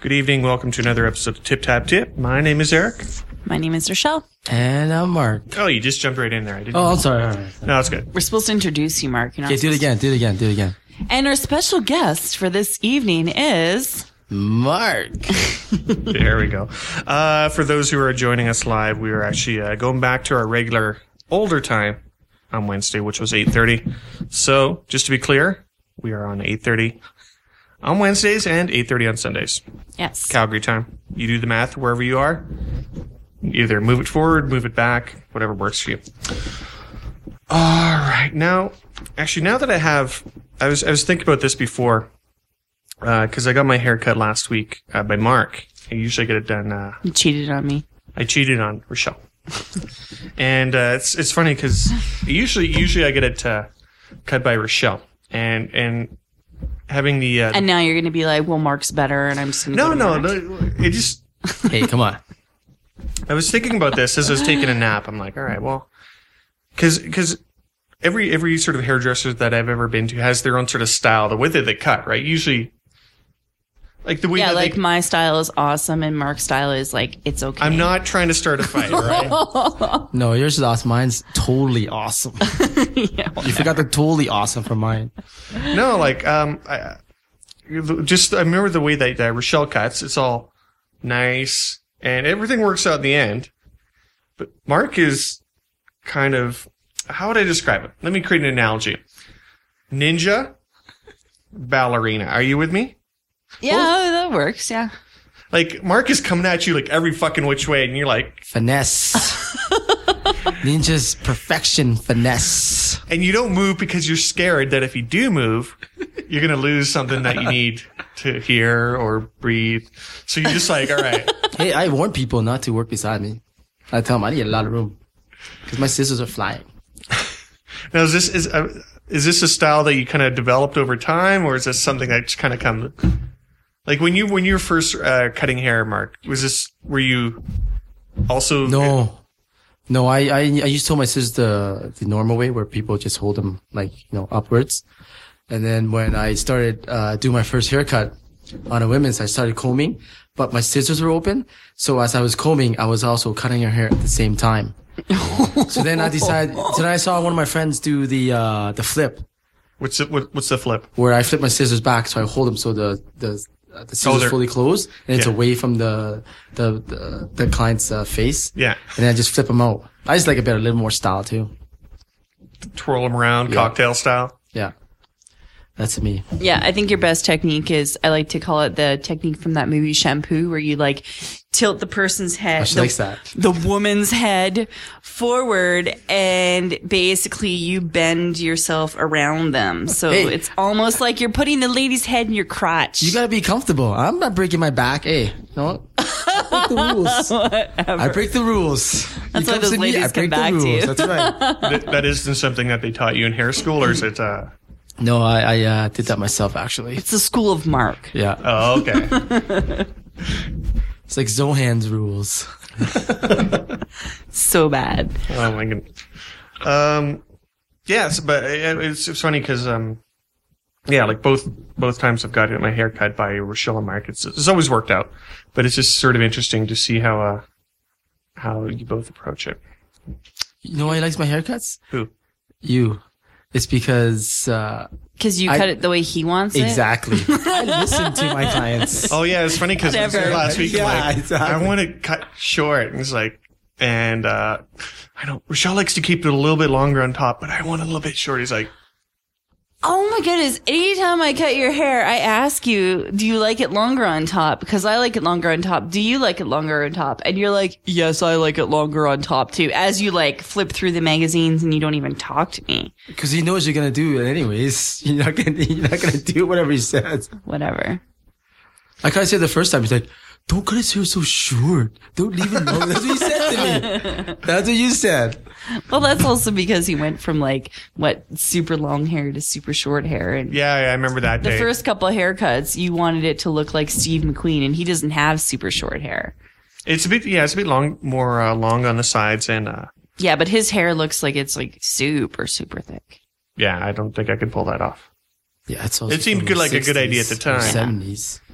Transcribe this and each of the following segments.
Good evening. Welcome to another episode of Tip Tap Tip. My name is Eric. My name is Rochelle. And I'm Mark. Oh, you just jumped right in there. I didn't. Oh, I'm sorry. All right. No, it's good. We're supposed to introduce you, Mark. You're not Okay, do it again. And our special guest for this evening is... Mark. There we go. For those who are joining us live, we are actually going back to our regular older time on Wednesday, which was 8:30. So, just to be clear, we are on 8:30 on Wednesdays and 8:30 on Sundays. Yes. Calgary time. You do the math wherever you are. Either move it forward, move it back, whatever works for you. All right. Now that I was thinking about this before, because I got my hair cut last week by Mark. I usually get it done. You cheated on me. I cheated on Rochelle. And it's funny because usually I get it cut by Rochelle. And having the... And now you're going to be like, well, Mark's better, and I'm just going to No. It just... Hey, come on. I was thinking about this as I was taking a nap. I'm like, all right, well... Because every sort of hairdresser that I've ever been to has their own sort of style, the way that they cut, right? Usually... Like the way yeah, that like my style is awesome, and Mark's style is like, it's okay. I'm not trying to start a fight, right? No, yours is awesome. Mine's totally awesome. Yeah, You forgot the totally awesome from mine. No, like, I remember the way that Rochelle cuts. It's all nice, and everything works out in the end. But Mark is kind of, how would I describe it? Let me create an analogy. Ninja, ballerina. Are you with me? Yeah, that works, yeah. Like, Mark is coming at you like every fucking which way, and you're like... Finesse. Ninja's perfection finesse. And you don't move because you're scared that if you do move, you're going to lose something that you need to hear or breathe. So you're just like, all right. Hey, I warn people not to work beside me. I tell them I need a lot of room. Because my scissors are flying. Now, is this a style that you kind of developed over time, or is this something that just kind of come... Like when you were first cutting hair, Mark, were you also... No, I used to hold my scissors the normal way where people just hold them like, upwards. And then when I started doing my first haircut on a women's, I started combing, but my scissors were open. So as I was combing, I was also cutting her hair at the same time. So then I saw one of my friends do the flip. What's the flip? Where I flip my scissors back, so I hold them so the scissors fully closed, and it's away from the client's face. Yeah. And then I just flip them out. I just like a little more style too. Twirl them around, cocktail style. Yeah. That's me. Yeah, I think your best technique is, I like to call it the technique from that movie Shampoo, where you like tilt the person's head, she likes that. The woman's head forward, and basically you bend yourself around them. So it's almost like you're putting the lady's head in your crotch. You gotta be comfortable. I'm not breaking my back. Hey, no. I break the rules. I break the rules. That's why those ladies come back to you. That's right. That isn't something that they taught you in hair school, or is it... No, I did that myself, actually. It's the school of Mark. Yeah. Oh, okay. It's like Zohan's rules. So bad. Oh my goodness. Yes, but it's funny because like both times I've got my hair cut by Rochelle and Mark, it's always worked out, but it's just sort of interesting to see how you both approach it. You know why he likes my haircuts? Who? You. It's because you cut it the way he wants it? Exactly. I listen to my clients. Oh yeah, it's funny because last week, exactly. I want to cut short, and it's like, and I know Rochelle likes to keep it a little bit longer on top, but I want it a little bit short. He's like, oh my goodness! Anytime I cut your hair, I ask you, do you like it longer on top? Because I like it longer on top. Do you like it longer on top? And you're like, yes, I like it longer on top too. As you like flip through the magazines and you don't even talk to me. Because he knows you're gonna do it anyways. You're not gonna do whatever he says. Whatever. Like I said the first time, he's like, don't cut his hair so short. Don't leave it long. That's what he said to me. That's what you said. Well, that's also because he went from super long hair to super short hair. And yeah, I remember that day. The first couple of haircuts, you wanted it to look like Steve McQueen, and he doesn't have super short hair. It's a bit long, more long on the sides, and yeah, but his hair looks like it's like super, super thick. Yeah, I don't think I could pull that off. Yeah, it's also it seemed good, like 60s, a good idea at the time. 70s.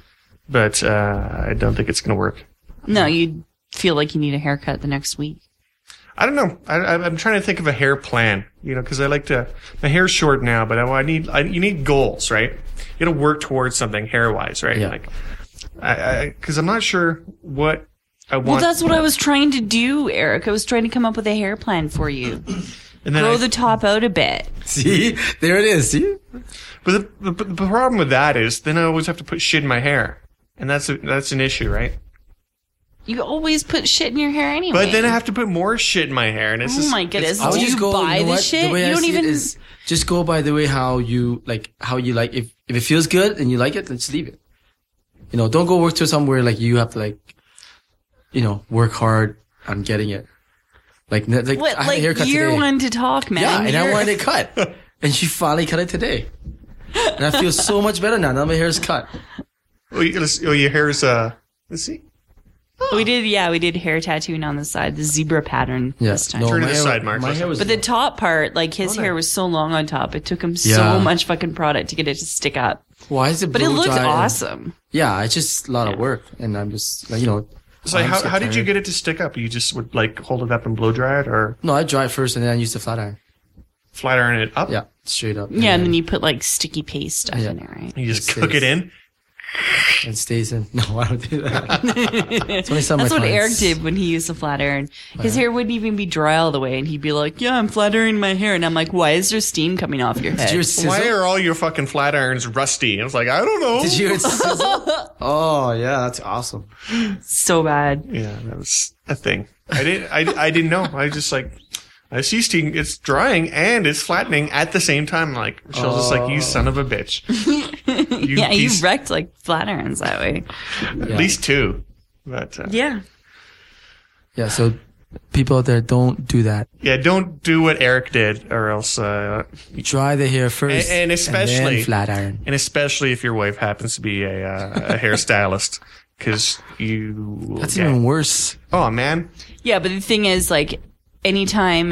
but I don't think it's going to work. No, you feel like you need a haircut the next week. I don't know. I'm trying to think of a hair plan, because I like to. My hair's short now, but you need goals, right? You got to work towards something hair wise, right? Yeah. Like, because I'm not sure what I want. Well, that's what I was trying to do, Eric. I was trying to come up with a hair plan for you. And then grow the top out a bit. See, there it is. See, but the problem with that is then I always have to put shit in my hair, and that's an issue, right? You always put shit in your hair anyway. But then I have to put more shit in my hair, and it's oh just, my goodness! I would Do just you go, buy you know the what? shit? The way You I don't see even. it is just go by the way how you like. If it feels good and you like it, then just leave it. Don't go work to somewhere like you have to work hard on getting it. Like What? I had a haircut you're today. one to talk, man. Yeah, and I wanted it cut, and she finally cut it today, and I feel so much better now. Now my hair is cut. your hair's let's see. We did hair tattooing on the side, the zebra pattern this time. Turn to my the hair- side, Mark. My hair was. But the top part, like his hair was so long on top, it took him so Yeah. much fucking product to get it to stick up. Why is it? But it blow looked dry? awesome. Yeah, it's just a lot of work, and I'm just So how did you get it to stick up? You just would hold it up and blow dry it, or No, I dry it first, and then I use the flat iron. flat iron it up? Yeah, straight up. Yeah, and then you put like sticky paste stuff in it, right? You just It cook it stays. in. It stays in. No, I don't do that. It's only some of That's my what Eric clients. did when he used the flat iron. His hair wouldn't even be dry all the way, and he'd be like, "Yeah, I'm flat ironing my hair," and I'm like, "Why is there steam coming off your head?" Did you Why sizzle? are all your fucking flat irons rusty? I was like, I don't know. Did you sizzle? Oh yeah, that's awesome. So bad. Yeah, that was a thing. I didn't know. I just I see steam. It's drying and it's flattening at the same time. Like Michelle's just like, you son of a bitch. You Yeah, you piece- wrecked like flat irons that way. at least two. But Yeah. Yeah, so people out there, don't do that. yeah, don't do what Eric did, or else. Dry the hair first, And especially- then flat iron. And especially if your wife happens to be a hairstylist, because you. That's even worse. Oh man. Yeah, but the thing is, like, anytime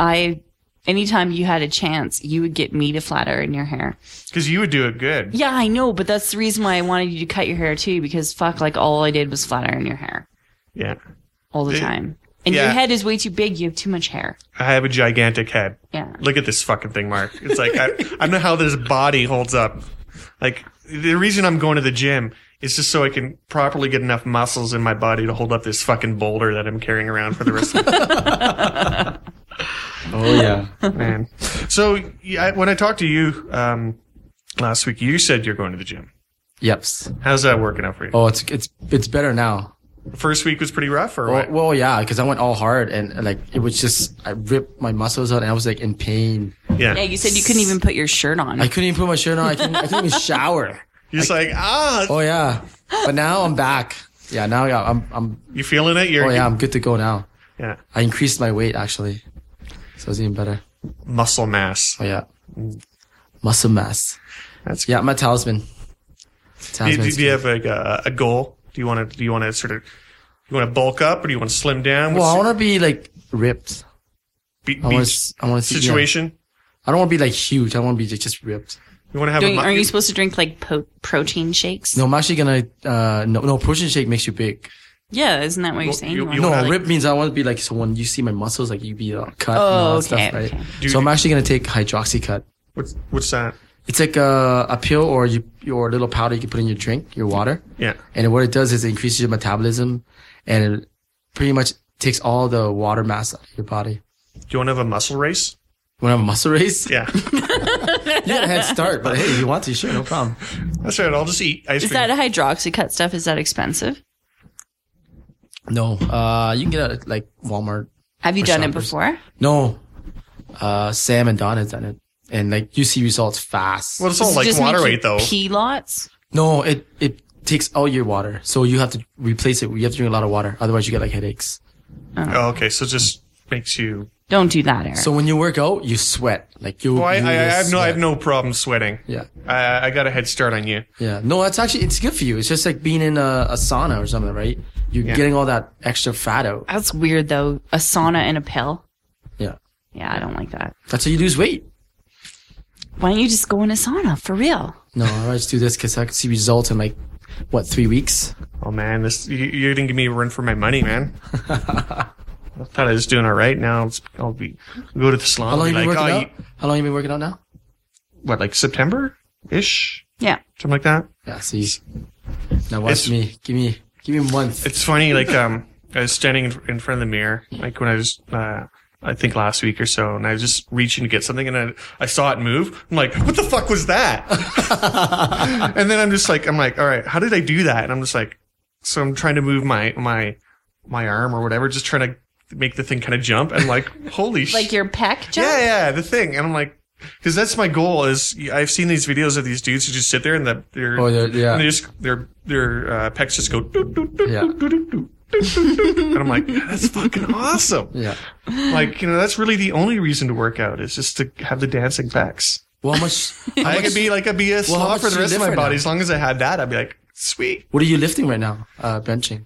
you had a chance, you would get me to flat iron your hair. Because you would do it good. Yeah, I know, but that's the reason why I wanted you to cut your hair too, because fuck, like, all I did was flat iron your hair Yeah. all the It- time. And yeah. your head is way too big. You have too much hair. I have a gigantic head. Yeah. Look at this fucking thing, Mark. It's like, I don't know how this body holds up. Like, the reason I'm going to the gym is just so I can properly get enough muscles in my body to hold up this fucking boulder that I'm carrying around for the rest of the Oh yeah. man. So, when I talked to you last week, you said you're going to the gym. Yeps. How's that working out for you? Oh, it's better now. The first week was pretty rough, or what? Well, yeah, because I went all hard and like it was just I ripped my muscles out and I was like in pain. Yeah. Yeah, you said you couldn't even put your shirt on. I couldn't even put my shirt on. I couldn't even shower. You're just like, ah, Oh yeah, but now I'm back. Yeah, now I'm. you feeling it? Oh yeah, I'm good to go now. Yeah. I increased my weight actually, so it's even better. Muscle mass. Oh yeah, muscle mass. That's Yeah, my talisman. Do Talisman's you good. have like a goal? Do you want to sort of, you want to bulk up or do you want to slim down? Well, I What's want to be like ripped. your I want to see situation? I don't want to be like huge. I want to be just ripped. You want to have Are you supposed to drink like protein shakes? No, I'm actually gonna. No, protein shake makes you big. Yeah, isn't that what you're saying? you want No, wanna, rip means I want to be like, so when you see my muscles, like you be cut Oh, and all that okay, stuff, right? okay. So I'm actually going to take hydroxycut. what's that? It's like a pill or your little powder you can put in your drink, your water. Yeah. And what it does is it increases your metabolism and it pretty much takes all the water mass out of your body. Do you want to have a muscle race? You want to have a muscle race? Yeah. You got a head start, but hey, if you want to, sure, no problem. That's right. I'll just eat ice Is cream. that hydroxycut stuff? Is that expensive? No, you can get it at like Walmart. Have you Or done it Shoppers. before? No, Sam and Don has done it. And like you see results fast. Well, it's all Does it like just water make you weight though. pee lots? No, it takes all your water. So you have to replace it. You have to drink a lot of water. Otherwise you get like headaches. Oh, okay. So it just makes you. Don't do that, Eric. So when you work out, you sweat. Like you. Well, I you have sweat. no problem sweating. Yeah. I got a head start on you. Yeah. No, it's good for you. It's just like being in a sauna or something, right? You're Yeah. getting all that extra fat out. That's weird though. A sauna and a pill. Yeah. Yeah, I don't like that. That's how you lose weight. Why don't you just go in a sauna for real? No, I just do this because I can see results in like what, 3 weeks? Oh man, you didn't give me a run for my money, man. I thought I was doing all right. Now I'll go to the salon. How long and have be you been like, working out? How long have you been working out now? What, like September-ish? Yeah. Something like that. Yeah, see. Now watch me. Give me a month. It's funny, like, I was standing in front of the mirror, like when I was, I think last week or so, and I was just reaching to get something, and I saw it move. I'm like, what the fuck was that? And then I'm like, all right, how did I do that? And I'm just like, so I'm trying to move my arm or whatever, just trying to make the thing kind of jump. And like, holy shit. Like your pec jump? Yeah, the thing. And I'm like, because that's my goal is I've seen these videos of these dudes who just sit there and their pecs just go doot, doot, doot, Yeah. doot, doot, doot, doot, doot. And I'm like, that's fucking awesome. Yeah. Like, that's really the only reason to work out is just to have the dancing pecs. Well, how much? I could be a slob much for the do you rest of lift my right body. now? As long as I had that, I'd be like, sweet. What are you lifting right now? Benching.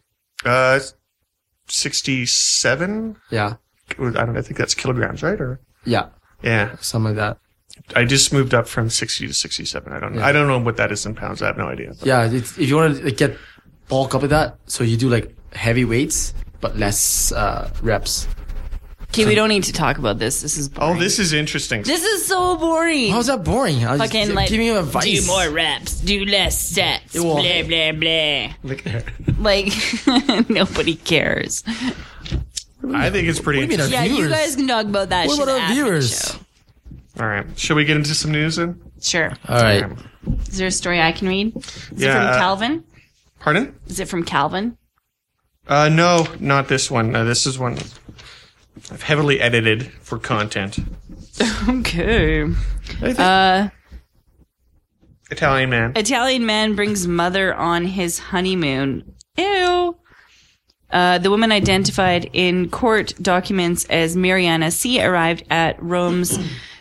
67. Yeah. I think that's kilograms, right? Or Yeah. yeah. Something like that. I just moved up from 60 to 67. I don't know. Yeah. I don't know what that is in pounds. I have no idea. Yeah. If you want to get bulk up with that, so you do like heavy weights but less reps. Okay, we don't need to talk about this. This is boring. Oh, this is interesting. This is so boring. How's that boring? Fucking like, give me advice. do more reps, do less sets, Well- blah, blah, blah. Look there. Like, nobody cares. I think it's pretty What do you mean, interesting. Yeah, you viewers? guys can talk about that What shit about our after the viewers? show. All right. Shall we get into some news then? Sure. All right. Is there a story I can read? Is it Yeah, from Calvin? Pardon? Is it from Calvin? No, not this one. This is one I've heavily edited for content. Okay. Italian man. Italian man brings mother on his honeymoon. Ew. The woman identified in court documents as Mariana C. arrived at Rome's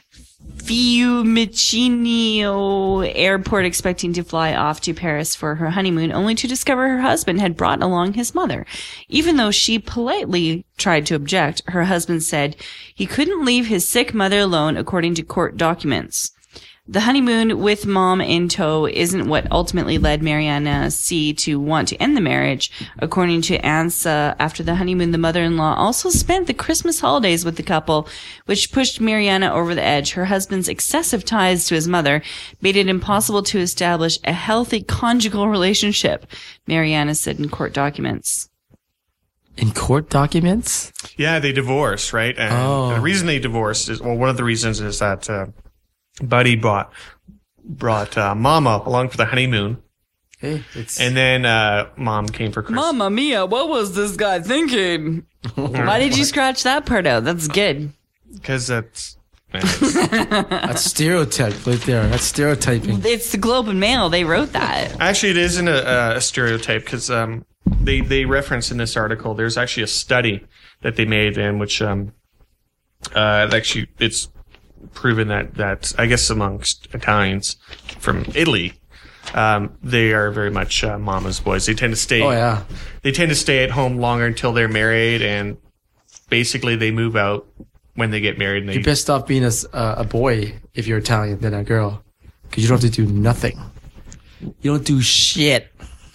Fiumicino airport expecting to fly off to Paris for her honeymoon, only to discover her husband had brought along his mother. Even though she politely tried to object, her husband said he couldn't leave his sick mother alone, according to court documents. The honeymoon with mom in tow isn't what ultimately led Mariana C. to want to end the marriage. According to ANSA, after the honeymoon, the mother-in-law also spent the Christmas holidays with the couple, which pushed Mariana over the edge. Her husband's excessive ties to his mother made it impossible to establish a healthy conjugal relationship, Mariana said in court documents. In court documents? Yeah, they divorced, right? And the reason they divorced is, well, one of the reasons is that Buddy brought Mama along for the honeymoon. Hey, it's And then Mom came for Christmas. Mamma mia, what was this guy thinking? Why did you scratch that part out? That's good. Because that's... that's stereotype right there. That's stereotyping. It's the Globe and Mail. They wrote that. Actually, it isn't a stereotype because they reference in this article, there's actually a study that they made in which actually it's proven that I guess amongst Italians from Italy, they are very much mama's boys. They tend to stay. Oh yeah. They tend to stay at home longer until they're married, and basically they move out when they get married. And You're best off being a boy if you're Italian than a girl, because you don't have to do nothing. You don't do shit.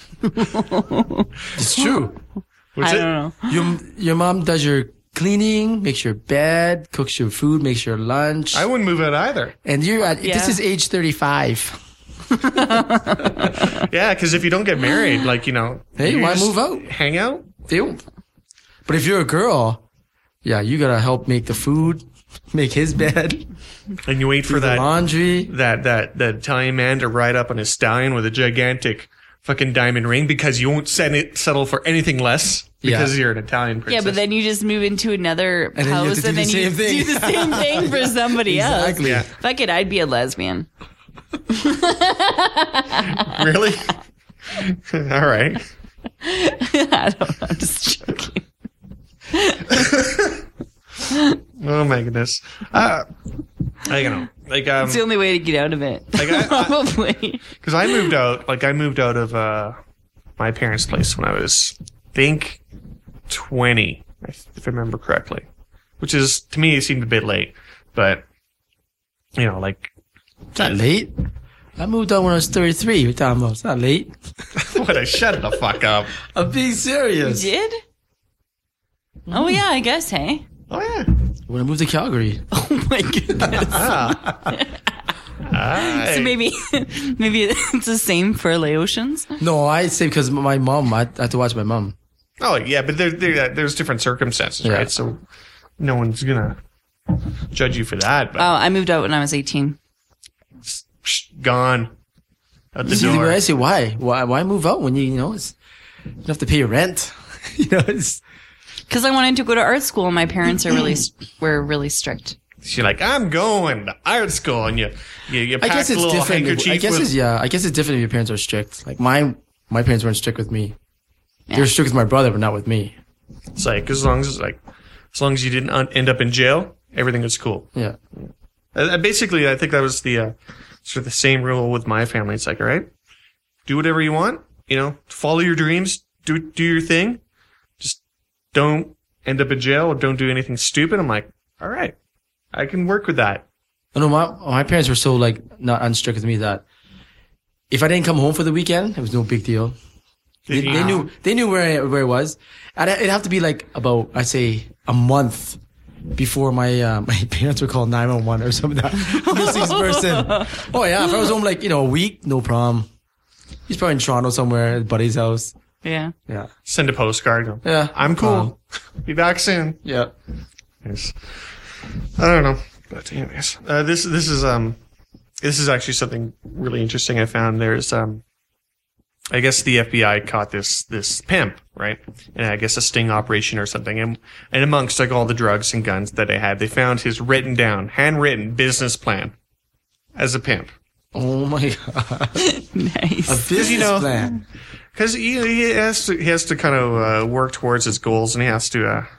It's true. What's I it? don't know. Your mom does your cleaning, makes your bed, cooks your food, makes your lunch, I wouldn't move out either. and you're at Yeah. this is age 35. Yeah, because if you don't get married, like Hey, you why just move out? Hang out. Deal. But if you're a girl, yeah, you gotta help make the food, make his bed, And you wait do for the that laundry. that Italian man to ride up on his stallion with a gigantic fucking diamond ring because you won't settle for anything less because Yeah. you're an Italian princess. Yeah, but then you just move into another And then you have house to do and the then you same thing. do the same thing for somebody Exactly. else. Fuck it, I'd be a lesbian. Really? All right. I don't know, I'm just joking. Oh my goodness. I don't know. Like It's the only way to get out of it. Like Probably. because I moved out. Like I moved out of my parents' place when I was, I think, 20, if I remember correctly. Which is to me it seemed a bit late, but like Is that late? I moved out when I was 33. You're talking about? It's not late. What a shut the fuck up. I'm being You serious. did? Oh yeah, I guess. Hey. Oh yeah. When I moved to Calgary. Oh my goodness. Ah. So maybe it's the same for Laotians. No, I'd say because my mom, I had to watch my mom. Oh yeah, but there's different circumstances, Yeah. right? So no one's gonna judge you for that. But Oh, I moved out when I was 18. gone out the See, door. I say, why move out when you know, it's, you don't have to pay your rent. You know, it's, Because I wanted to go to art school, and my parents were really strict. She's like, I'm going to art school, and you I pack guess a it's little different. handkerchief I guess with, it's different if your parents are strict. Like my parents weren't strict with me. They were strict with my brother, but not with me. It's like as long as you didn't end up in jail, everything was cool. Yeah. Basically, I think that was the sort of the same rule with my family. It's like, all right, do whatever you want, follow your dreams, do your thing, just don't end up in jail or don't do anything stupid. I'm like, all right, I can work with that. I know my parents were so like not unstrict with me that if I didn't come home for the weekend, it was no big deal. They knew where it was. And it'd have to be like about, I'd say, a month before my parents would call 911 or something. That missing person. Oh yeah, if I was home like a week, no problem. He's probably in Toronto somewhere at his buddy's house. Yeah. Yeah. Send a postcard. Go, Yeah. I'm cool. Be back soon. Yeah. Yes. I don't know. But anyways, this is actually something really interesting I found. There's I guess the FBI caught this pimp, right? And I guess a sting operation or something. And amongst like all the drugs and guns that they had, they found his handwritten business plan as a pimp. Oh my god. Nice. A business plan. Because he has to kind of work towards his goals, and he has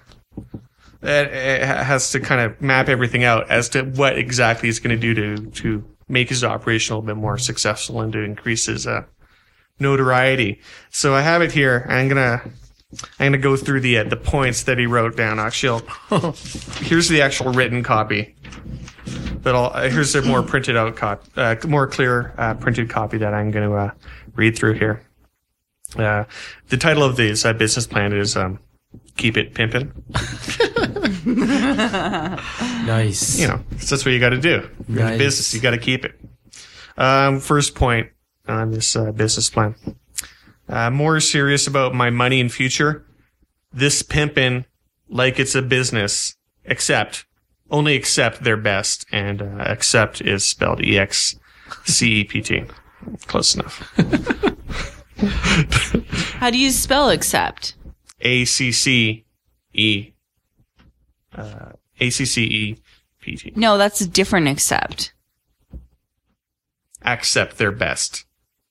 to kind of map everything out as to what exactly he's going to do to make his operation a little bit more successful and to increase his notoriety. So I have it here. I'm gonna go through the points that he wrote down. Actually, here's the actual written copy. But here's a more printed out more clear printed copy that I'm going to read through here. The title of this business plan is "Keep It Pimpin'." Nice. That's what you got to do. You're in Nice. business, you got to keep it. First point on this business plan. More serious about my money and future. This pimpin' like it's a business, only accept their best, and accept is spelled EXCEPT. Close enough. How do you spell accept? ACCE. ACCEPT. No, that's a different accept. Accept their best.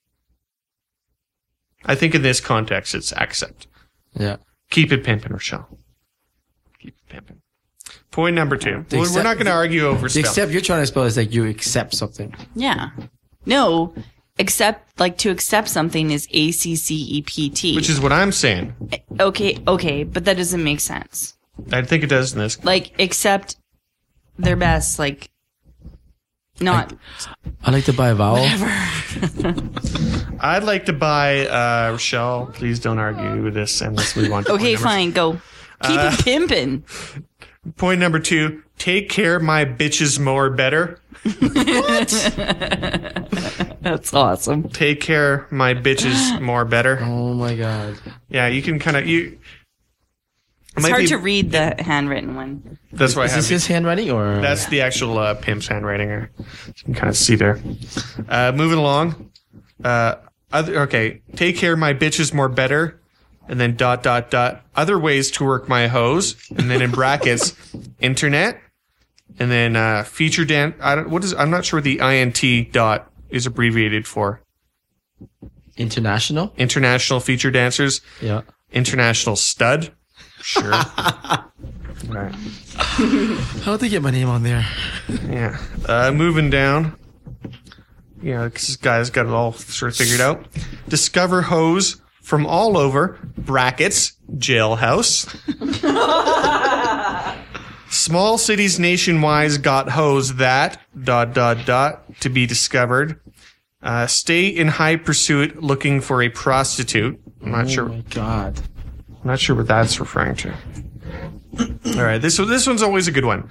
I think in this context, it's accept. Yeah. Keep it pimpin', Rochelle. Keep it pimpin'. Point number 2. The We're accept- not going to argue over The spelling. accept you're trying to spell is like you accept something. Yeah. No, to accept something is ACCEPT. Which is what I'm saying. okay, but that doesn't make sense. I think it does in this. Like accept their best, like not I like to buy a vowel. I'd like to buy, Rochelle, please don't argue with this and let's move on to okay, point number- fine, go. Keep it pimpin'. Point number 2, take care my bitches more better. That's awesome. Take care my bitches more better. Oh my god. Yeah, you can kind of, It's hard to read the handwritten one. That's why I Is have this his handwriting or? That's the actual pimp's handwriting. You can kind of see there. Moving along. Okay. Take care my bitches more better. And then ... Other ways to work my hose. And then in brackets, internet. And then feature I'm not sure what the INT dot is abbreviated for. International? International feature dancers. Yeah. International stud. Sure. Right. How'd they get my name on there? Yeah. Moving down. Because this guy's got it all sort of figured out. Discover hose from all over, brackets, jailhouse. Small cities nationwide got hose that, ... to be discovered. Stay in high pursuit looking for a prostitute. I'm not sure. Oh my god. I'm not sure what that's referring to. All right, this one's always a good one.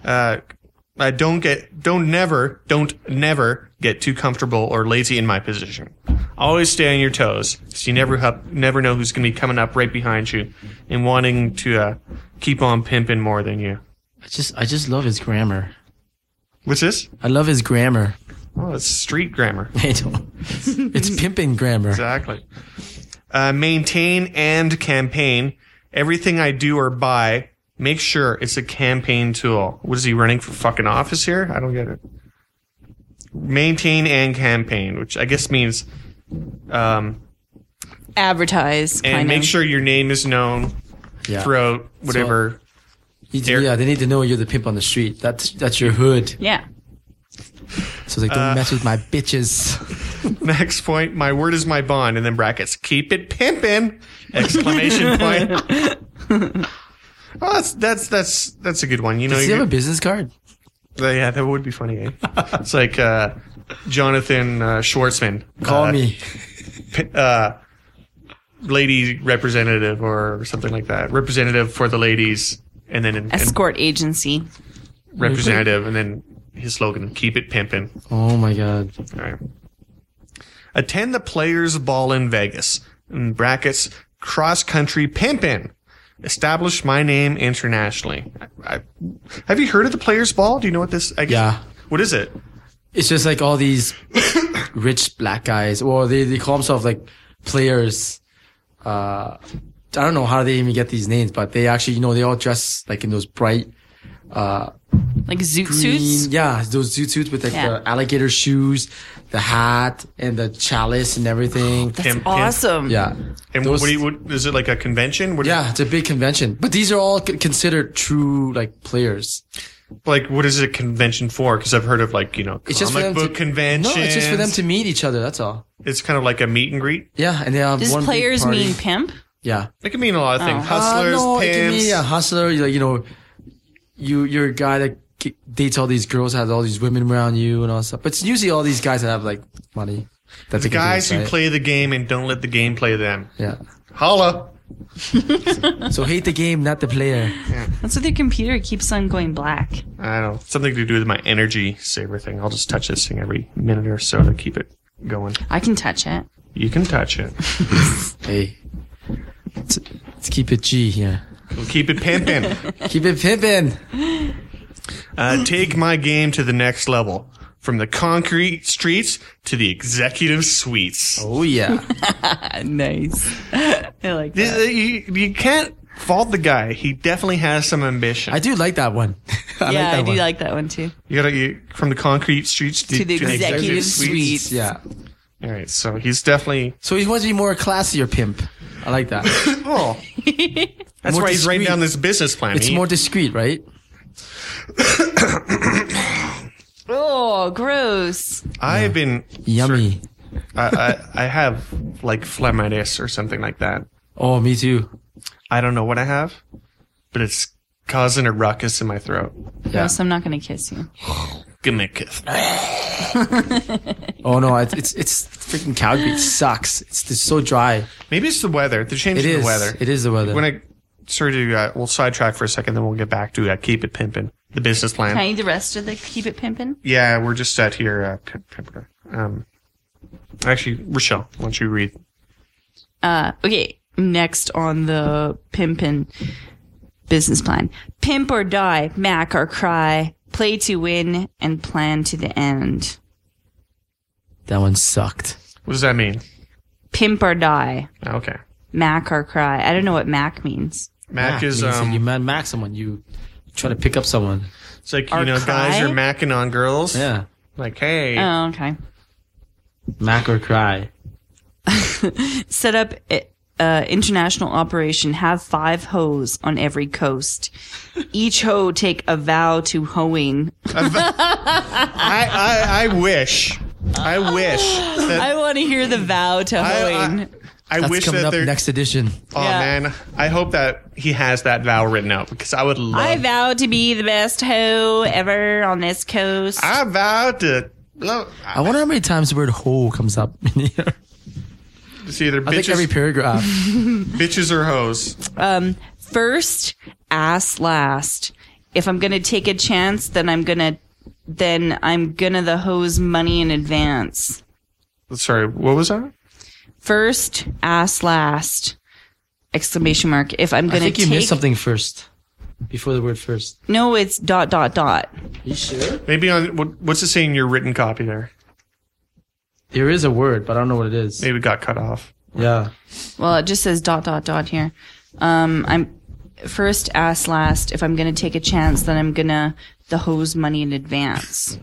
Don't never get too comfortable or lazy in my position. Always stay on your toes, so you never know who's going to be coming up right behind you and wanting to keep on pimping more than you. I just love his grammar. What's this? I love his grammar. Oh, it's street grammar. It's pimping grammar. Exactly. Maintain and campaign. Everything I do or buy, make sure it's a campaign tool. What is he running for fucking office here? I don't get it. Maintain and campaign, which I guess means Advertise, and kind make of. sure your name is known Yeah. throughout whatever. Yeah, they need to know you're the pimp on the street. That's your hood. Yeah. So it's like, don't mess with my bitches. Next point, my word is my bond, and then brackets, keep it pimpin'! Exclamation point. Oh, that's a good one. You know, Does he have a business card? yeah, that would be funny. Eh? It's like Jonathan Schwartzman. Call me. Lady representative or something like that. Representative for the ladies, and then Escort agency. representative, and then his slogan, keep it pimpin'. Oh my god. All right. Attend the Players Ball in Vegas. In brackets, cross-country pimpin'. Establish my name internationally. Have you heard of the Players Ball? Do you know what this? I guess, Yeah. What is it? It's just like all these rich black guys, or they call themselves like players. I don't know how they even get these names, but they actually, they all dress like in those bright, Like zoot green, suits. yeah, those zoot suits with like Yeah. the alligator shoes, the hat, and the chalice and everything. That's Pimp. awesome. Yeah. And Those- what is it, like a convention? Yeah, it's a big convention, but these are all considered true like players. Like, what is a convention for? Because I've heard of It's just for comic them book to, conventions. No, it's just for them to meet each other. That's all. It's kind of like a meet and greet. Yeah, and they have Does one big players party. mean pimp? Yeah. It can mean a lot of things. Oh. Hustlers, no, it can pimps. be a hustler. You're a guy that dates all these girls, has all these women around you and all that stuff. But it's usually all these guys that have like money. That The they can do guys this, who right? play the game and don't let the game play them. Yeah. Holla. So hate the game, not the player. What's with your computer? It keeps on going black. I don't know. Something to do with my energy saver thing. I'll just touch this thing every minute or so to keep it going. I can touch it. You can touch it. Hey. Let's keep it G here. We'll keep it pimping. Keep it pimpin'. Take my game to the next level. From the concrete streets to the executive suites. Oh yeah. Nice. I like that. You can't fault the guy. He definitely has some ambition. I do like that one. I do one. like that one too. You from the concrete streets To the executive suites. Yeah. All right, so he's definitely. So he wants to be more classier pimp. I like that. Oh, that's More why he's writing discreet. down this business plan. It's more discreet, right? Oh, gross. I have been. Yummy. I have like phlegmitis or something like that. Oh, me too. I don't know what I have, but it's causing a ruckus in my throat. Yeah. Gross. I'm not going to kiss you. Give me a kiss. Oh no, it's freaking Calgary. It sucks. It's just so dry. Maybe it's the weather. They're It changing is. the weather. It is the weather. When I sorry to we'll sidetrack for a second, then we'll get back to keep it pimpin', the business plan. Can I need the rest of the keep it pimpin'? Yeah, we're just at here. Actually, Rochelle, why don't you read? Okay. Next on the pimpin' business plan. Pimp or die, mac or cry, play to win, and plan to the end. that one sucked. What does that mean? Pimp or die, Okay. mac or cry. I don't know what mac means. Mac is means that you mac someone. You try to pick up someone. it's like Or guys cry? are macking on girls. Yeah. Like, hey, Oh, okay. Mac or cry. Set up international operation. Have 5 hoes on every coast. Each hoe take a vow to hoeing. I wish that I want to hear the vow to hoeing. I That's wish coming that up there. next edition. Oh Yeah. man, I hope that he has that vow written out because I would love. I vow to be the best hoe ever on this coast. I vow to I wonder how many times the word hoe comes up in here. It's either I think every bitches, paragraph. bitches or hoes. First, ass last. If I'm gonna take a chance, then I'm gonna the hose money in advance. Sorry, what was that? First, ass last. Exclamation mark. If I'm I gonna think you take missed something first. Before the word first. No, it's ... You sure? Maybe on what's it saying in your written copy there? There is a word, but I don't know what it is. Maybe it got cut off. Yeah. Well, it just says ... here. I'm first, ass last. If I'm gonna take a chance, then I'm gonna the hose money in advance.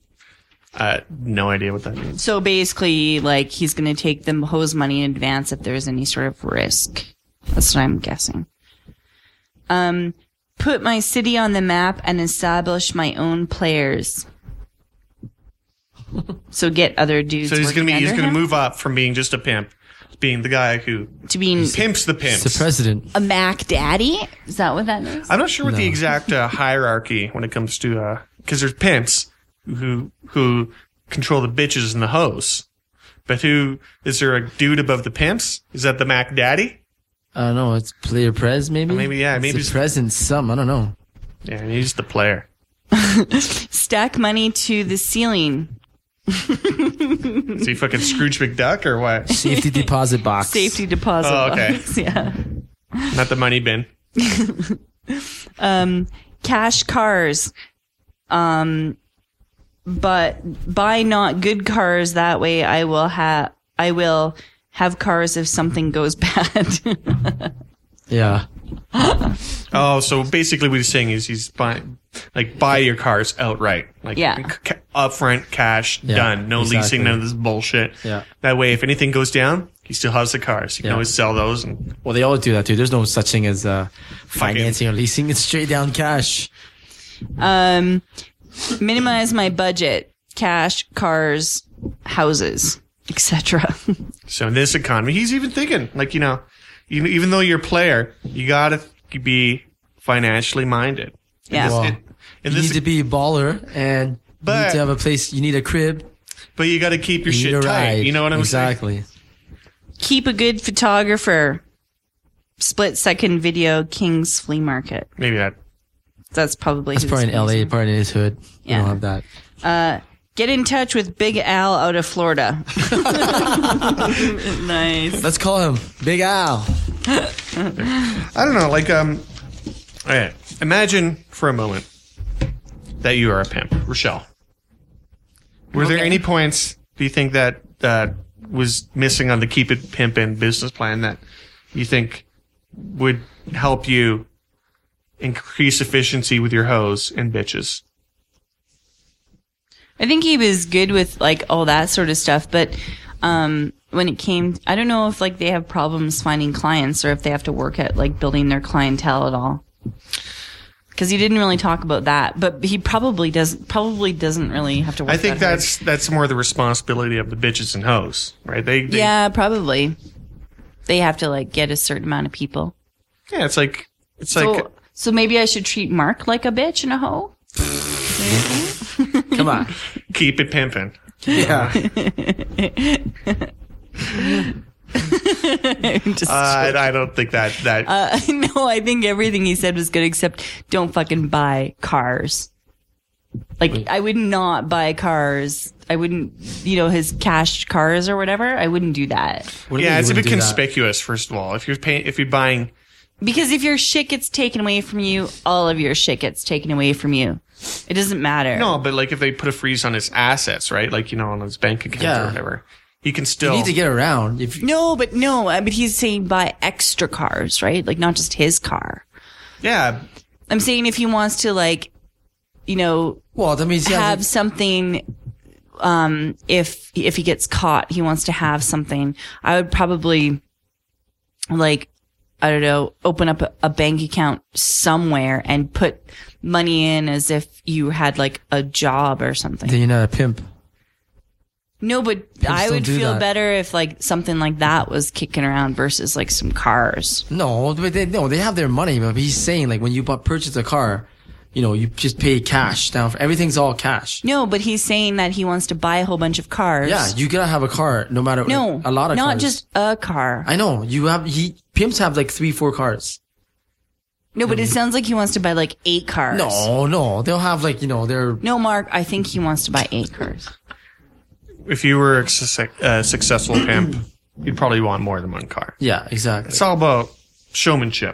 No idea what that means. So basically, like, he's gonna take the hose money in advance if there's any sort of risk. That's what I'm guessing. Put my city on the map and establish my own players. So get other dudes. So he's working gonna under him move up from being just a pimp, to being the guy who to being pimps the pimps. It's the president. a Mac Daddy. Is that what that is? I'm not sure what the exact hierarchy when it comes to because there's pimps who control the bitches and the hoes, but who is there a dude above the pimps? Is that the Mac Daddy? I don't know. It's player prez, maybe? Maybe, yeah, It's maybe the it's- president some. I don't know. Yeah, he's the player. Stack money to the ceiling. Is he fucking Scrooge McDuck or what? Safety deposit box. Safety deposit Oh, okay. box. Yeah. Not the money bin. Cash cars. But buy not good cars. That way I will have cars if something goes bad. Yeah. Oh, so basically what he's saying is he's buying, like, buy your cars outright. Like, Yeah. Upfront cash, Yeah, done. No exactly. leasing, none of this bullshit. Yeah. That way, if anything goes down, he still has the cars. He can Yeah. always sell those. And Well, they always do that too. There's no such thing as financing or leasing. It's straight down cash. Minimize my budget. Cash, cars, houses, etc. so in this economy, he's even thinking, like, even though you're a player, you gotta be financially minded. Yeah. Well, In you this, need to be a baller and you But- need to have a place. You need a crib. but you gotta keep your You shit need a tight. ride. You know what I'm saying? Exactly. Keep a good photographer. Split second video, King's Flea Market. Maybe that. That's probably That's who's probably in LA, using. probably in his hood. You Yeah. don't have that. Get in touch with Big Al out of Florida. Nice. Let's call him Big Al. I don't know, like, okay. Imagine for a moment that you are a pimp, Rochelle. Were there Okay. any points, do you think that was missing on the Keep It Pimpin' business plan that you think would help you increase efficiency with your hoes and bitches? I think he was good with like all that sort of stuff, but when it came, I don't know if like they have problems finding clients or if they have to work at like building their clientele at all. Because he didn't really talk about that, but he probably doesn't really have to work. I think that hard. that's more the responsibility of the bitches and hoes, right? They Yeah, probably. They have to like get a certain amount of people. yeah. It's like So maybe I should treat Mark like a bitch and a hoe. Come on. Keep It Pimpin'. Yeah. I don't think that No, I think everything he said was good except don't fucking buy cars. Like, I would not buy cars. I wouldn't, his cash cars or whatever. I wouldn't do that. What do you yeah, mean it's you a bit wouldn't do that? conspicuous. First of all, if you're buying, Because if your shit gets taken away from you, all of your shit gets taken away from you. It doesn't matter. no, but like if they put a freeze on his assets, right? Like on his bank account Yeah. or whatever, he can You still. need to get around. If But he's saying buy extra cars, right? Like not just his car. yeah, I'm saying if he wants to well, that means he has have something, if he gets caught, he wants to have something. I would probably open up a bank account somewhere and put money in as if you had like a job or something. then you're not a pimp. No, but I don't would do feel that. better if like something like that was kicking around versus like some cars. No, but they have their money. But he's saying like when you purchase a car, you just pay cash down. Everything's all cash. No, but he's saying that he wants to buy a whole bunch of cars. Yeah, you gotta have a car no matter No, a lot of not cars. just a car. I know pimps have like 3-4 cars. No, but it sounds like he wants to buy like 8 cars. No, they'll have like their. No, Mark, I think he wants to buy 8 cars. If you were a successful pimp, you'd probably want more than one car. Yeah, exactly. It's all about showmanship.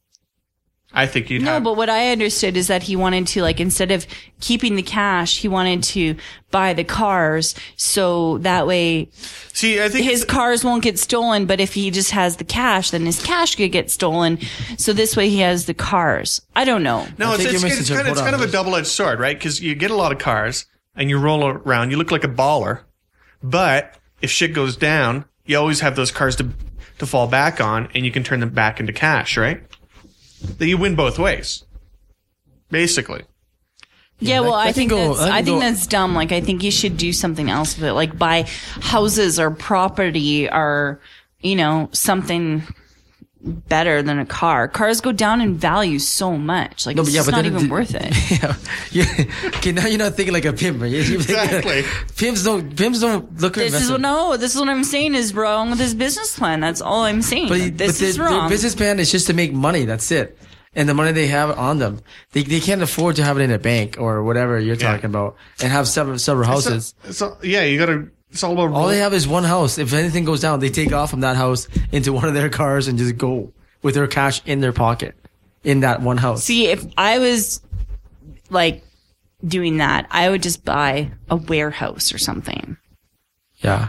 I think you'd No, have. but what I understood is that he wanted to, like, instead of keeping the cash, he wanted to buy the cars so that way See, I think his cars won't get stolen. But if he just has the cash, then his cash could get stolen. So this way he has the cars. I don't know. No, I it's think you're missing kind hold on. of a double-edged sword, right? Because you get a lot of cars and you roll around, you look like a baller, but if shit goes down, you always have those cars to fall back on, and you can turn them back into cash, right? That you win both ways, basically. Yeah, well, that I think can go- that I can think go- that's dumb. Like, I think you should do something else with it, like buy houses or property or, something better than a car. Cars go down in value so much. Like, No, it's but yeah, just but not then even worth it. Yeah. Okay, now you're not thinking like a pimp, right? You're thinking Exactly. Pimps don't look at This is what I'm saying is wrong with his business plan. That's all I'm saying. This is their wrong. business plan is just to make money. That's it. And the money they have on them, they can't afford to have it in a bank or whatever you're talking about, and have several houses. So yeah, you gotta. It's all about. All they have is one house. If anything goes down, they take off from that house into one of their cars and just go with their cash in their pocket in that one house. See, if I was like doing that, I would just buy a warehouse or something. Yeah.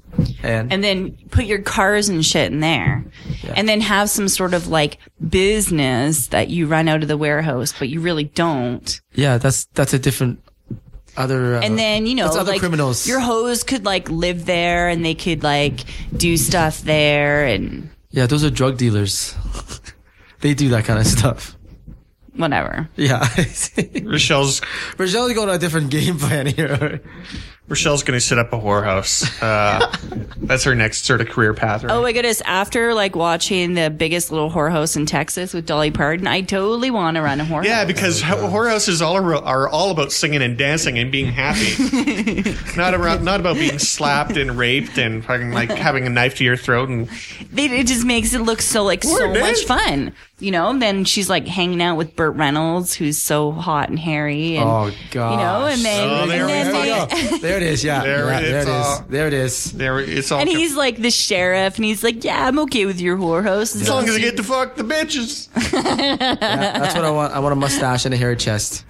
And then put your cars and shit in there. And then have some sort of like business that you run out of the warehouse, but you really don't. yeah, that's a different other. And then, that's other like criminals. your hoes could like live there and they could like do stuff there and Yeah, those are drug dealers. They do that kind of stuff. whatever. Yeah. Rochelle's Rochelle's going on a different game plan here. Rochelle's gonna set up a whorehouse. That's her next sort of career path. Right? Oh my goodness. After like watching the biggest little whorehouse in Texas with Dolly Parton, I totally want to run a whorehouse. Yeah, because whorehouses are all about singing and dancing and being happy. not about being slapped and raped and fucking like having a knife to your throat and It just makes it look so like so man. much fun. And then she's like hanging out with Burt Reynolds, who's so hot and hairy. And, Oh god. and then, Oh, there and we then go. There it is. Yeah. There yeah, it there is. it is. There it is. there it's all. and he's like the sheriff, and he's like, "Yeah, I'm okay with your whorehouse." as long as I get to fuck the bitches. Yeah, that's what I want. I want a mustache and a hairy chest.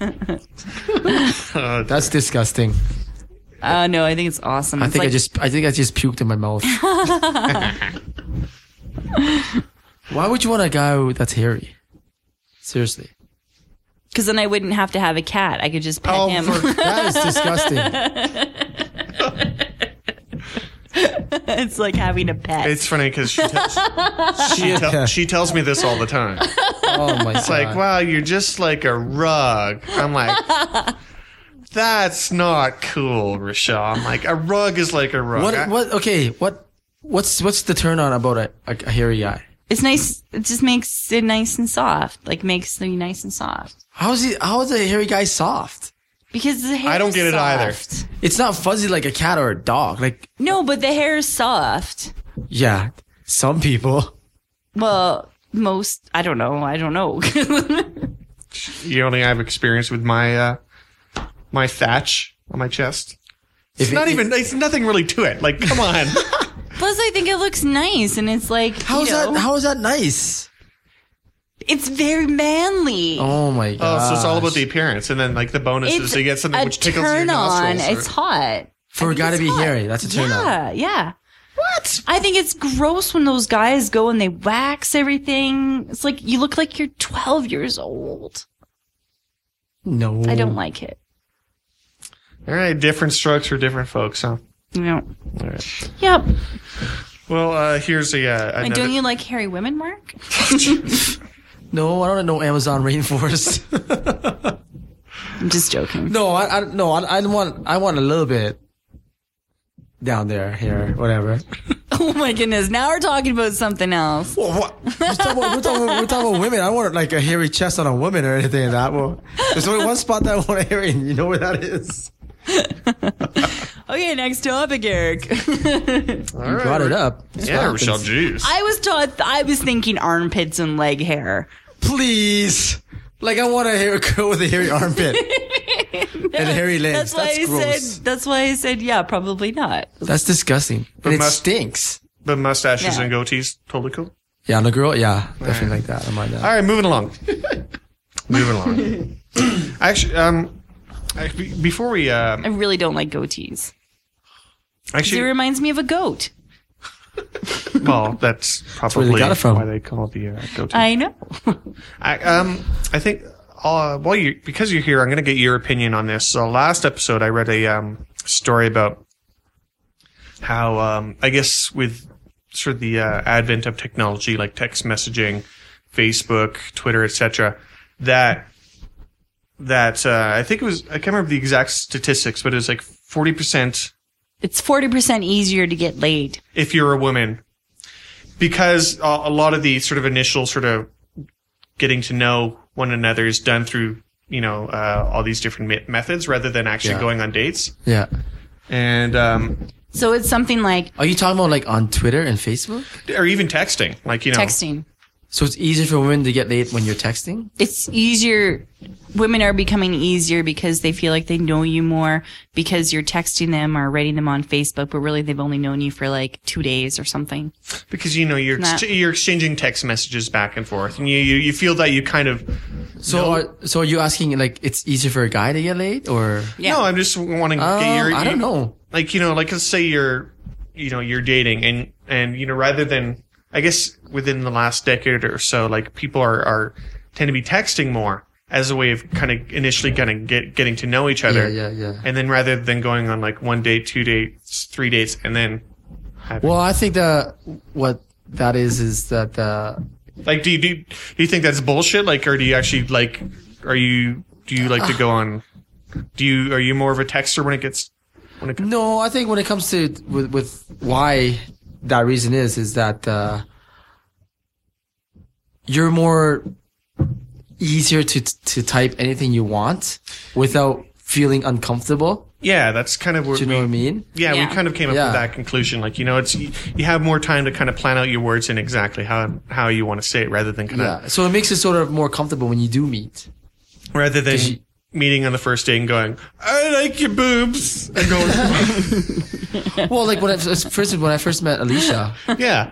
That's disgusting. No, I think it's awesome. I It's think like, I just puked in my mouth. Why would you want a guy that's hairy? Seriously. because then I wouldn't have to have a cat. I could just pet him. That is disgusting. It's like having a pet. It's funny because she tells me this all the time. Oh my It's like, wow, you're just like a rug. I'm like, that's not cool, Rochelle. I'm like, a rug is like a rug. What's the turn on about a hairy guy? It's nice. It just makes it nice and soft. Like makes me nice and soft. How is a hairy guy soft? Because the hair I don't is get it either. soft. It's not fuzzy like a cat or a dog. Like, No, but the hair is soft. yeah, some people. Well, most, I don't know. You only have experience with my my thatch on my chest. It's it's nothing really to it. Like, come on. Plus, I think it looks nice, and it's like, How is that nice? It's very manly. Oh my god. So it's all about the appearance, and then like the bonus is you get something a which tickles your turn on. nostrils. It's hot. For a guy to be hairy, that's a turn on. Yeah. What? I think it's gross when those guys go and they wax everything. It's like you look like you're 12 years old. No. I don't like it. All right, different strokes for different folks, huh? No. All right. Yep. Well, here's And another. don't you like hairy women, Mark? No, I don't know Amazon rainforest. I'm just joking. No, I want a little bit down there, here, whatever. Oh my goodness! Now we're talking about something else. Well, what? We're talking about women. I don't want like a hairy chest on a woman or anything like that. Well, there's only one spot that I want a hairy, and you know where that is. Okay, next topic, Eric. You brought it up. Yeah, Rochelle, jeez. I was thinking armpits and leg hair. Please. Like, I want a girl with a hairy armpit. And hairy legs. That's why I said, yeah, probably not. That's disgusting. But And it stinks. But mustaches Yeah. and goatees, totally cool. Yeah, on a girl, yeah, definitely like that. I mind that. All right, moving along. Actually, before we I really don't like goatees. 'Cause actually, it reminds me of a goat. well, that's probably where they got it from. why they call it the goatee. I know. I think because you're here, I'm going to get your opinion on this. So last episode, I read a story about how I guess with sort of the advent of technology like text messaging, Facebook, Twitter, etc., that I think it was, I can't remember the exact statistics, but it was like 40%. It's 40% easier to get laid. If you're a woman, because a lot of the sort of initial sort of getting to know one another is done through, all these different methods rather than actually going on dates. Yeah. And, So it's something like Are you talking about like on Twitter and Facebook? or even texting, texting. So it's easier for women to get laid when you're texting? It's easier. Women are becoming easier because they feel like they know you more because you're texting them or writing them on Facebook, but really they've only known you for like 2 days or something. because, you're exchanging text messages back and forth and you feel that you kind of, So are you asking like it's easier for a guy to get laid or? Yeah. no, I'm just wanting to get your, I don't know. like let's say you're dating and rather than, I guess within the last decade or so, like people are tend to be texting more as a way of kind of initially kind of getting to know each other. Yeah. And then rather than going on like 1 date, 2 dates, 3 dates, and then having, Well, I think that what that is that like, do you think that's bullshit? Like, or do you actually like, do you like to go on, are you more of a texter when it comes? no, I think when it comes to with why that reason is that you're more easier to type anything you want without feeling uncomfortable. Yeah, that's kind of where Do you know what I mean? Yeah, Yeah. we kind of came up Yeah. with that conclusion. Like, it's you have more time to kind of plan out your words and exactly how you want to say it, rather than kind Yeah. So it makes it sort of more comfortable when you do meet. of rather than you- meeting on the first date and going, "I like your boobs," and going, Well, like when I first met Alicia, yeah,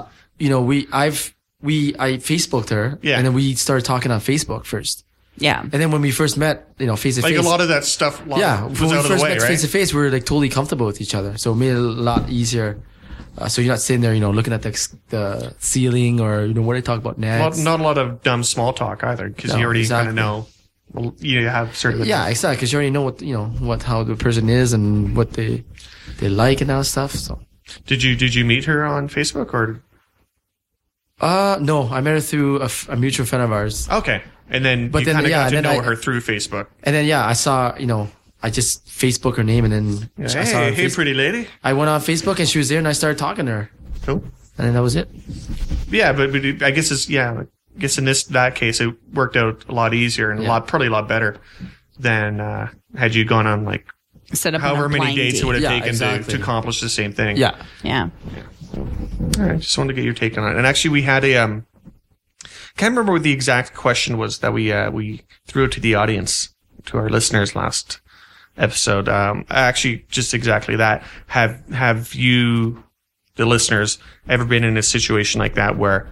I Facebooked her, Yeah. and then we started talking on Facebook first, Yeah. and then when we first met, face to like face, a lot of that stuff. yeah, was when we out of the first way, met right? face to face, we were like totally comfortable with each other, so it made it a lot easier. So you're not sitting there, looking at the ceiling or what I talk about next. Not a lot of dumb small talk either, because No, you already exactly. kind of know. Well, you have certain. Yeah, exactly. Because you already know how the person is and what they like and that stuff. So. Did you meet her on Facebook or? No, I met her through a mutual friend of ours. Okay, and then But you then, kind of yeah, got to and then know I- her through Facebook. And then, I saw, I just Facebook her name and then I saw her on Hey, Facebook. pretty lady. I went on Facebook and she was there and I started talking to her. Cool. And then that was it. Yeah, but I guess I guess in that case it worked out a lot easier and probably a lot better than had you gone on like Set up however a many blind dates it date. would have Yeah, taken exactly. to accomplish the same thing. Yeah. Yeah. All right, just wanted to get your take on it. And actually, we had a can't remember what the exact question was that we threw it to the audience, to our listeners last episode. Actually, just exactly that. Have you, the listeners, ever been in a situation like that where,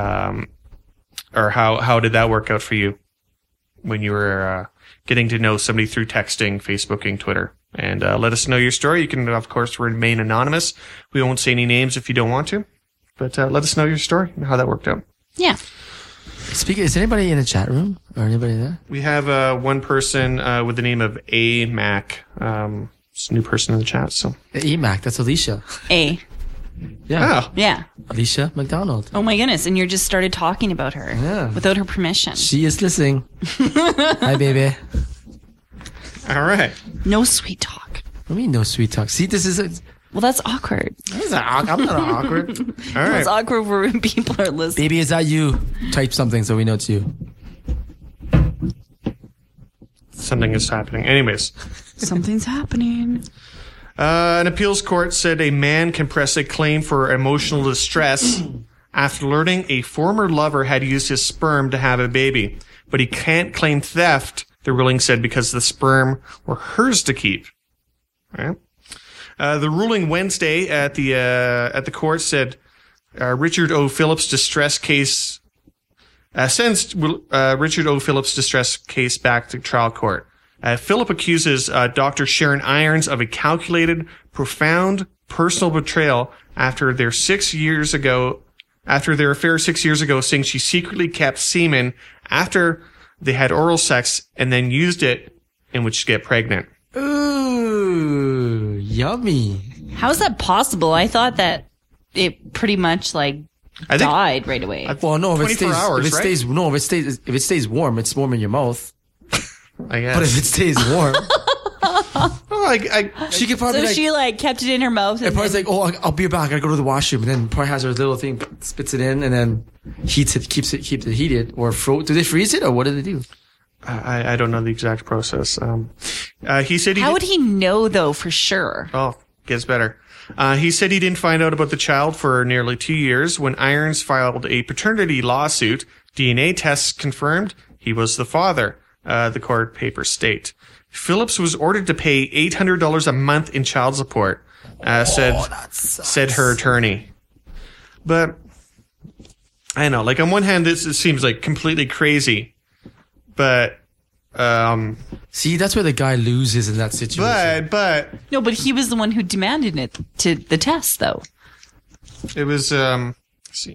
or how did that work out for you when you were getting to know somebody through texting, Facebooking, Twitter? And let us know your story. You can, of course, remain anonymous. We won't say any names if you don't want to. But let us know your story and how that worked out. Yeah. Speaking, is anybody in the chat room or anybody there? We have one person with the name of A Mac. It's a new person in the chat. So EMAC, that's Alicia. A. Yeah. oh, Yeah. Alicia McDonald. Oh my goodness. And you just started talking about her Yeah. without her permission. She is listening. Hi, baby. all right. No sweet talk. What do you mean no sweet talk? See, this is Well, that's awkward. I'm not awkward. All It's right. awkward for when people are listening. Baby, is that you? Type something so we know it's you. Something is happening. Anyways. Something's happening. An appeals court said a man can press a claim for emotional distress after learning a former lover had used his sperm to have a baby. But he can't claim theft, the ruling said, because the sperm were hers to keep. Right? The ruling Wednesday at the court said Richard O. Phillips' distress case sends Richard O. Phillips' distress case back to trial court. Phillip accuses Dr. Sharon Irons of a calculated, profound personal betrayal after their affair 6 years ago, saying she secretly kept semen after they had oral sex and then used it in which to get pregnant. Ooh, yummy. How is that possible? I thought that it pretty much like I think died right away. Well, no, if it 24 stays, hours, if it right? stays, no, if it stays warm, it's warm in your mouth. I guess. But if it stays warm, she could probably So like. she like kept it in her mouth. And And probably then, like, oh, I'll be back. I gotta go to the washroom, and then probably has her little thing, spits it in, and then heats it, keeps it heated, or do they freeze it, or what do they do? I don't know the exact process. He said he how would he know though for sure? Oh, gets better. He said he didn't find out about the child for nearly 2 years. When Irons filed a paternity lawsuit, DNA tests confirmed he was the father, the court papers state. Phillips was ordered to pay $800 a month in child support, said her attorney. But, I don't know, like on one hand, it seems like completely crazy. But, See, that's where the guy loses in that situation. but No, but he was the one who demanded it to the test though. it was, let's see.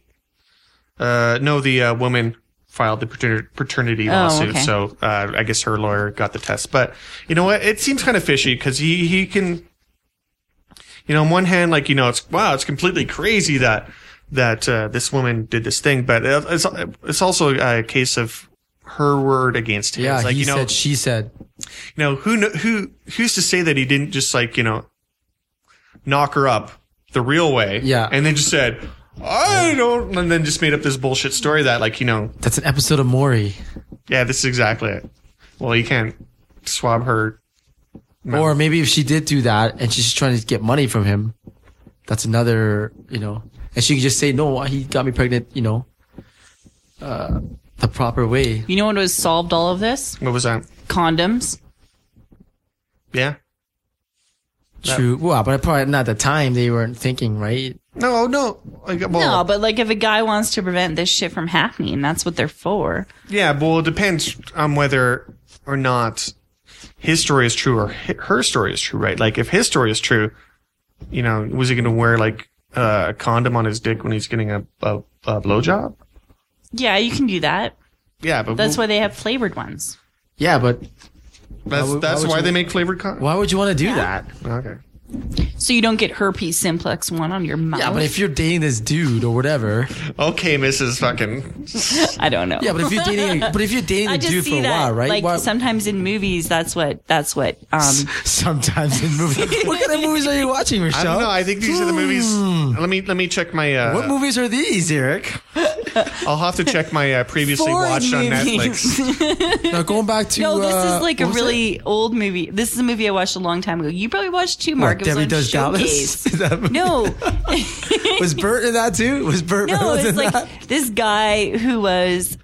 No, the woman filed the paternity lawsuit, okay. so I guess her lawyer got the test. But you know what? It seems kind of fishy because he can, you know, on one hand, like, you know, it's completely crazy that this woman did this thing, but it's also a case of her word against his. Yeah, like, he you know, said, she said. you know, who's to say that he didn't just like, you know, knock her up the real way, Yeah. and then just said, I don't, and then just made up this bullshit story that, like, you know, That's an episode of Maury. yeah, this is exactly it. Well, you can't swab her. mouth. Or maybe if she did do that and she's trying to get money from him, that's another, you know. And she could just say, no, he got me pregnant, you know, the proper way. You know what was solved all of this? What was that? Condoms. Yeah. True. Well, but probably not at the time they weren't thinking, right? No. Like, well, No, but like if a guy wants to prevent this shit from happening, that's what they're for. yeah, well, it depends on whether or not his story is true or her story is true, right? Like, if his story is true, you know, was he going to wear like a condom on his dick when he's getting a blowjob? Yeah, you can do that. Yeah, but That's why they have flavored ones. Yeah, but that's would why you- they make flavored condoms. why would you want to do that? Okay. So you don't get herpes simplex one on your mouth. Yeah, but if you're dating this dude or whatever. Okay, Mrs. Fucking. I don't know. Yeah, but if you're dating I a just dude see for a that, while, right? like Why- sometimes in movies, that's what. Sometimes in movies. What kind of movies are you watching, I Rochelle? don't know. I think these are the movies. Let me check my. What movies are these, Eric? I'll have to check my previously Foreign watched on movies. Netflix. Now going back to No, this is like a what was really old movie. This is a movie I watched a long time ago. You probably watched too, Mark. What, It was Debbie on Does Dallas? Showcase. Is that- No, Was Bert in that too? Was Bert? no, was it's in like that? this guy who was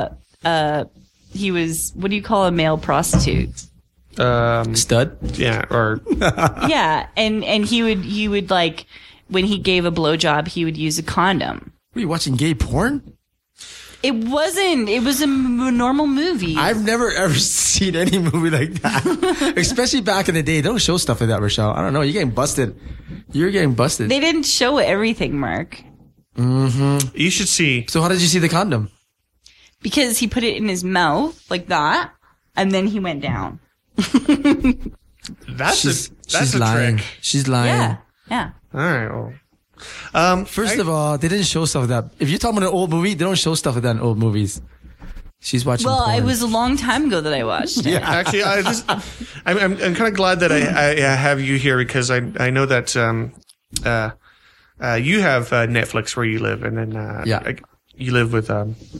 he was, what do you call a male prostitute? Stud. Yeah, or Yeah, and he would like when he gave a blowjob, he would use a condom. Were you watching gay porn? It wasn't. It was a normal movie. I've never ever seen any movie like that. Especially back in the day. They don't show stuff like that, Rochelle. I don't know. You're getting busted. You're getting busted. They didn't show everything, Mark, you should see. So how did you see the condom? because he put it in his mouth like that, and then he went down. That's She's a lying. trick. She's lying. Yeah, yeah. All right. Well, First of all, they didn't show stuff like that. If you're talking about an old movie, they don't show stuff like that in old movies. She's watching. Well, porn. it was a long time ago that I watched it. Actually, I'm kind of glad that I have you here because I know that you have Netflix where you live, and then you live with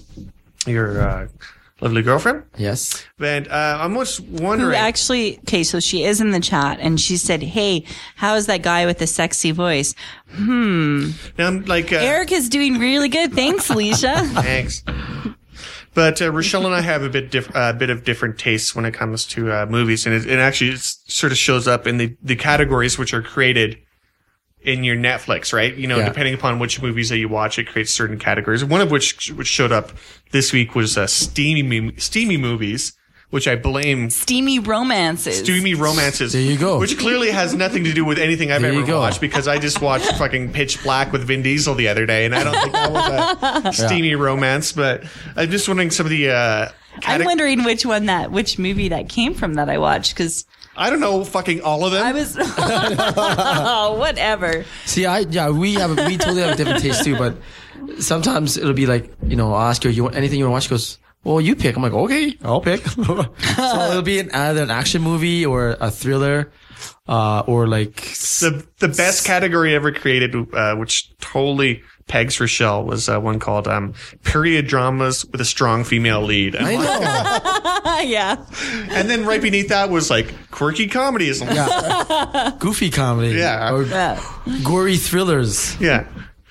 your lovely girlfriend. Yes. And I'm just Who wondering. actually, okay, so she is in the chat and she said, hey, how is that guy with the sexy voice? Now I'm like Eric is doing really good. Thanks, Alicia. thanks. But Rochelle and I have a bit of different tastes when it comes to movies, and it actually sort of shows up in the categories which are created in your Netflix, right? You know, depending upon which movies that you watch, it creates certain categories. One of which showed up this week was steamy movies, which I blame Steamy romances. steamy romances. There you go. Which clearly has nothing to do with anything I've There you ever go. watched because I just watched fucking Pitch Black with Vin Diesel the other day, and I don't think that was a steamy romance. But I'm just wondering some of the. I'm wondering which movie that came from that I watched because I don't know, fucking all of them. I was, oh, whatever. See, we totally have a different taste too, but sometimes it'll be like, I'll ask her, you want anything you want to watch? She goes, well, you pick. I'm like, okay, I'll pick. So it'll be either an action movie or a thriller, or like the best category ever created, which totally pegs Rochelle, was one called period dramas with a strong female lead. I know. Yeah. And then right beneath that was like quirky comedies. Yeah. Goofy comedy. Yeah. Or Yeah. gory thrillers. Yeah.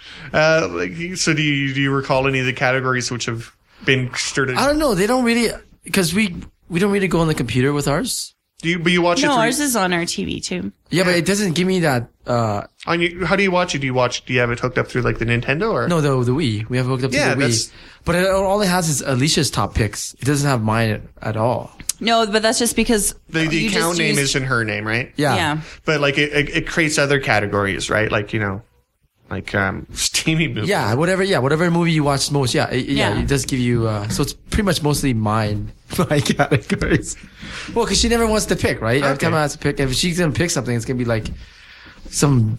So do you recall any of the categories which have been started? I don't know. They don't really, because we don't really go on the computer with ours. But you watch it No, through, ours is on our TV too. Yeah, but it doesn't give me that, on your, how do you watch it? Do you have it hooked up through like the Nintendo or? no, the Wii. We have it hooked up to Yeah, the that's- Wii. But all it has is Alicia's top picks. It doesn't have mine at all. No, but that's just because The you just account name used- is in her name, right? Yeah. Yeah. But like it creates other categories, right? Like, like steamy movies. Yeah, whatever movie you watch most. Yeah, Yeah. it does give you. So it's pretty much mostly my categories. Well, because she never wants to pick, right? Every Okay. time I have to pick, if she's gonna pick something, it's gonna be like some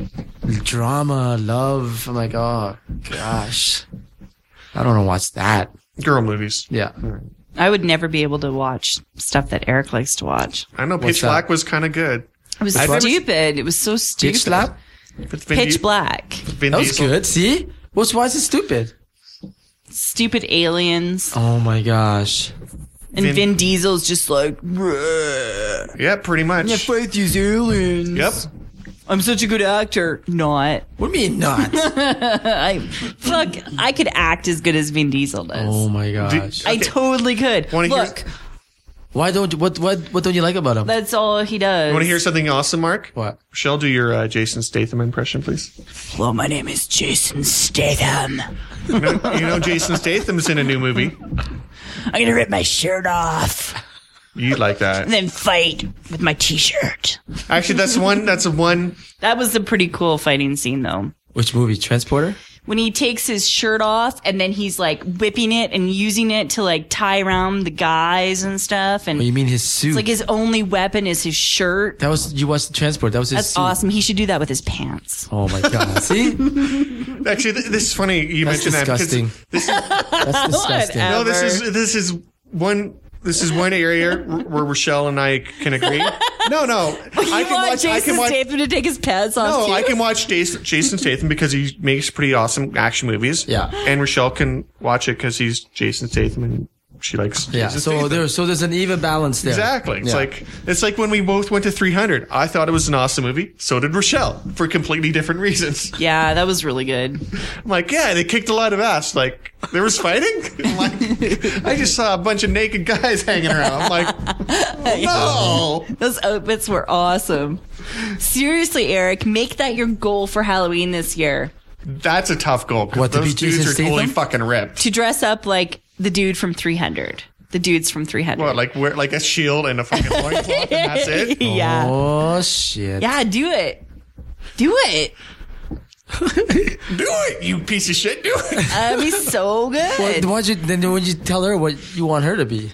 drama, love. I'm like, oh gosh, I don't want to watch that. Girl movies. Yeah, I would never be able to watch stuff that Eric likes to watch. I know What's Pitch that? Black was kind of good. It was I've never- stupid. It was so stupid. Pitch Slap. But Vin Pitch Di- Black. Vin That was Diesel- good. See, why is it stupid? Stupid aliens. Oh my gosh. And Vin- Vin Diesel's just like, "Bruh. Yeah, pretty much. fight these aliens. Yep. I'm such a good actor. Not. What do you mean not? I could act as good as Vin Diesel does. Oh my gosh. I Okay. totally could. Wanna hear- Look, Why don't what don't you like about him? that's all he does. You want to hear something awesome, Mark? What? Michelle, do your Jason Statham impression, please. Hello, my name is Jason Statham. You know Jason Statham's in a new movie. I'm gonna rip my shirt off You'd like that. and then fight with my t-shirt. Actually, that's one. That was a pretty cool fighting scene, though. Which movie? Transporter? When he takes his shirt off and then he's like whipping it and using it to like tie around the guys and stuff. And Oh, you mean his suit? it's like his only weapon is his shirt. That was you watched the Transport. That was his That's suit. awesome. He should do that with his pants. Oh my god! See, Actually, this is funny. You that's mentioned disgusting. that because That's disgusting. Whatever. no, this is one. This is one area where Rochelle and I can agree. No, I You want Jason Statham to take his pants off No, too? I can watch Jason Statham because he makes pretty awesome action movies. Yeah. And Rochelle can watch it because he's Jason Statham and she likes Yeah. Jason So Statham. there's an even balance there. Exactly. It's Yeah. it's like when we both went to 300. I thought it was an awesome movie. So did Rochelle for completely different reasons. Yeah, that was really good. I'm like, yeah, they kicked a lot of ass. Like, there was fighting? I'm like, I just saw a bunch of naked guys hanging around. I'm like, oh, no. Those outfits were awesome. Seriously, Eric, make that your goal for Halloween this year. That's a tough goal. 'cause What, to those be Jason dudes are totally Statham? fucking ripped. To dress up like the dude from 300. The dudes from 300. What, like wear like a shield and a fucking loincloth and that's it? Yeah. Oh shit! Yeah, do it. Do it. Do it, you piece of shit. Do it. That'd be so good. Well, then why don't you tell her what you want her to be?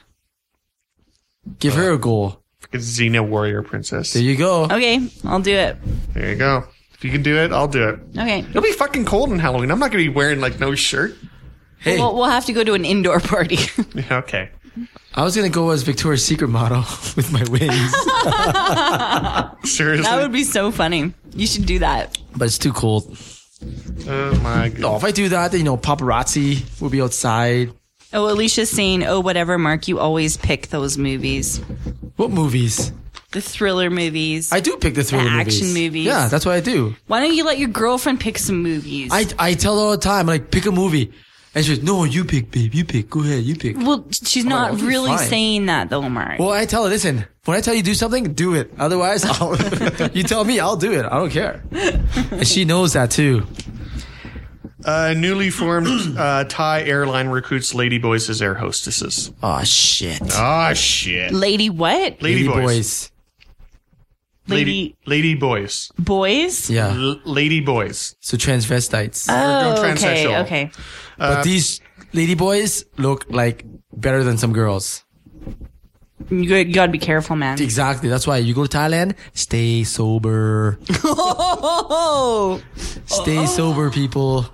Give her a goal. Xena warrior princess. There you go. Okay, I'll do it. There you go. If you can do it, I'll do it. Okay. It'll be fucking cold on Halloween. I'm not going to be wearing like no shirt. Hey, We'll have to go to an indoor party. Yeah, okay. I was gonna go as Victoria's Secret model with my wings, Seriously? That would be so funny. You should do that. but it's too cold. Oh my god. No, if I do that, then paparazzi will be outside. Oh, Alicia's saying, oh, whatever, Mark, you always pick those movies. What movies? The thriller movies. I do pick the thriller action movies. Yeah, that's what I do. Why don't you let your girlfriend pick some movies? I tell her all the time, like, pick a movie. And she's like, no, you pick, babe. You pick. Go ahead, you pick. Well, she's not okay, really fine. saying that, though, Mark. Well, I tell her, listen, when I tell you do something, do it. Otherwise, you tell me, I'll do it. I don't care. And she knows that too. Newly formed Thai airline recruits ladyboys as air hostesses. Oh, shit. Oh, shit. Lady what? Ladyboys. Lady Lady boys. boys? Yeah. Lady boys. So transvestites. Oh, okay, transsexual. okay. But these lady boys look like better than some girls. You gotta be careful, man. Exactly. That's why you go to Thailand, stay sober. Oh, Stay sober, people.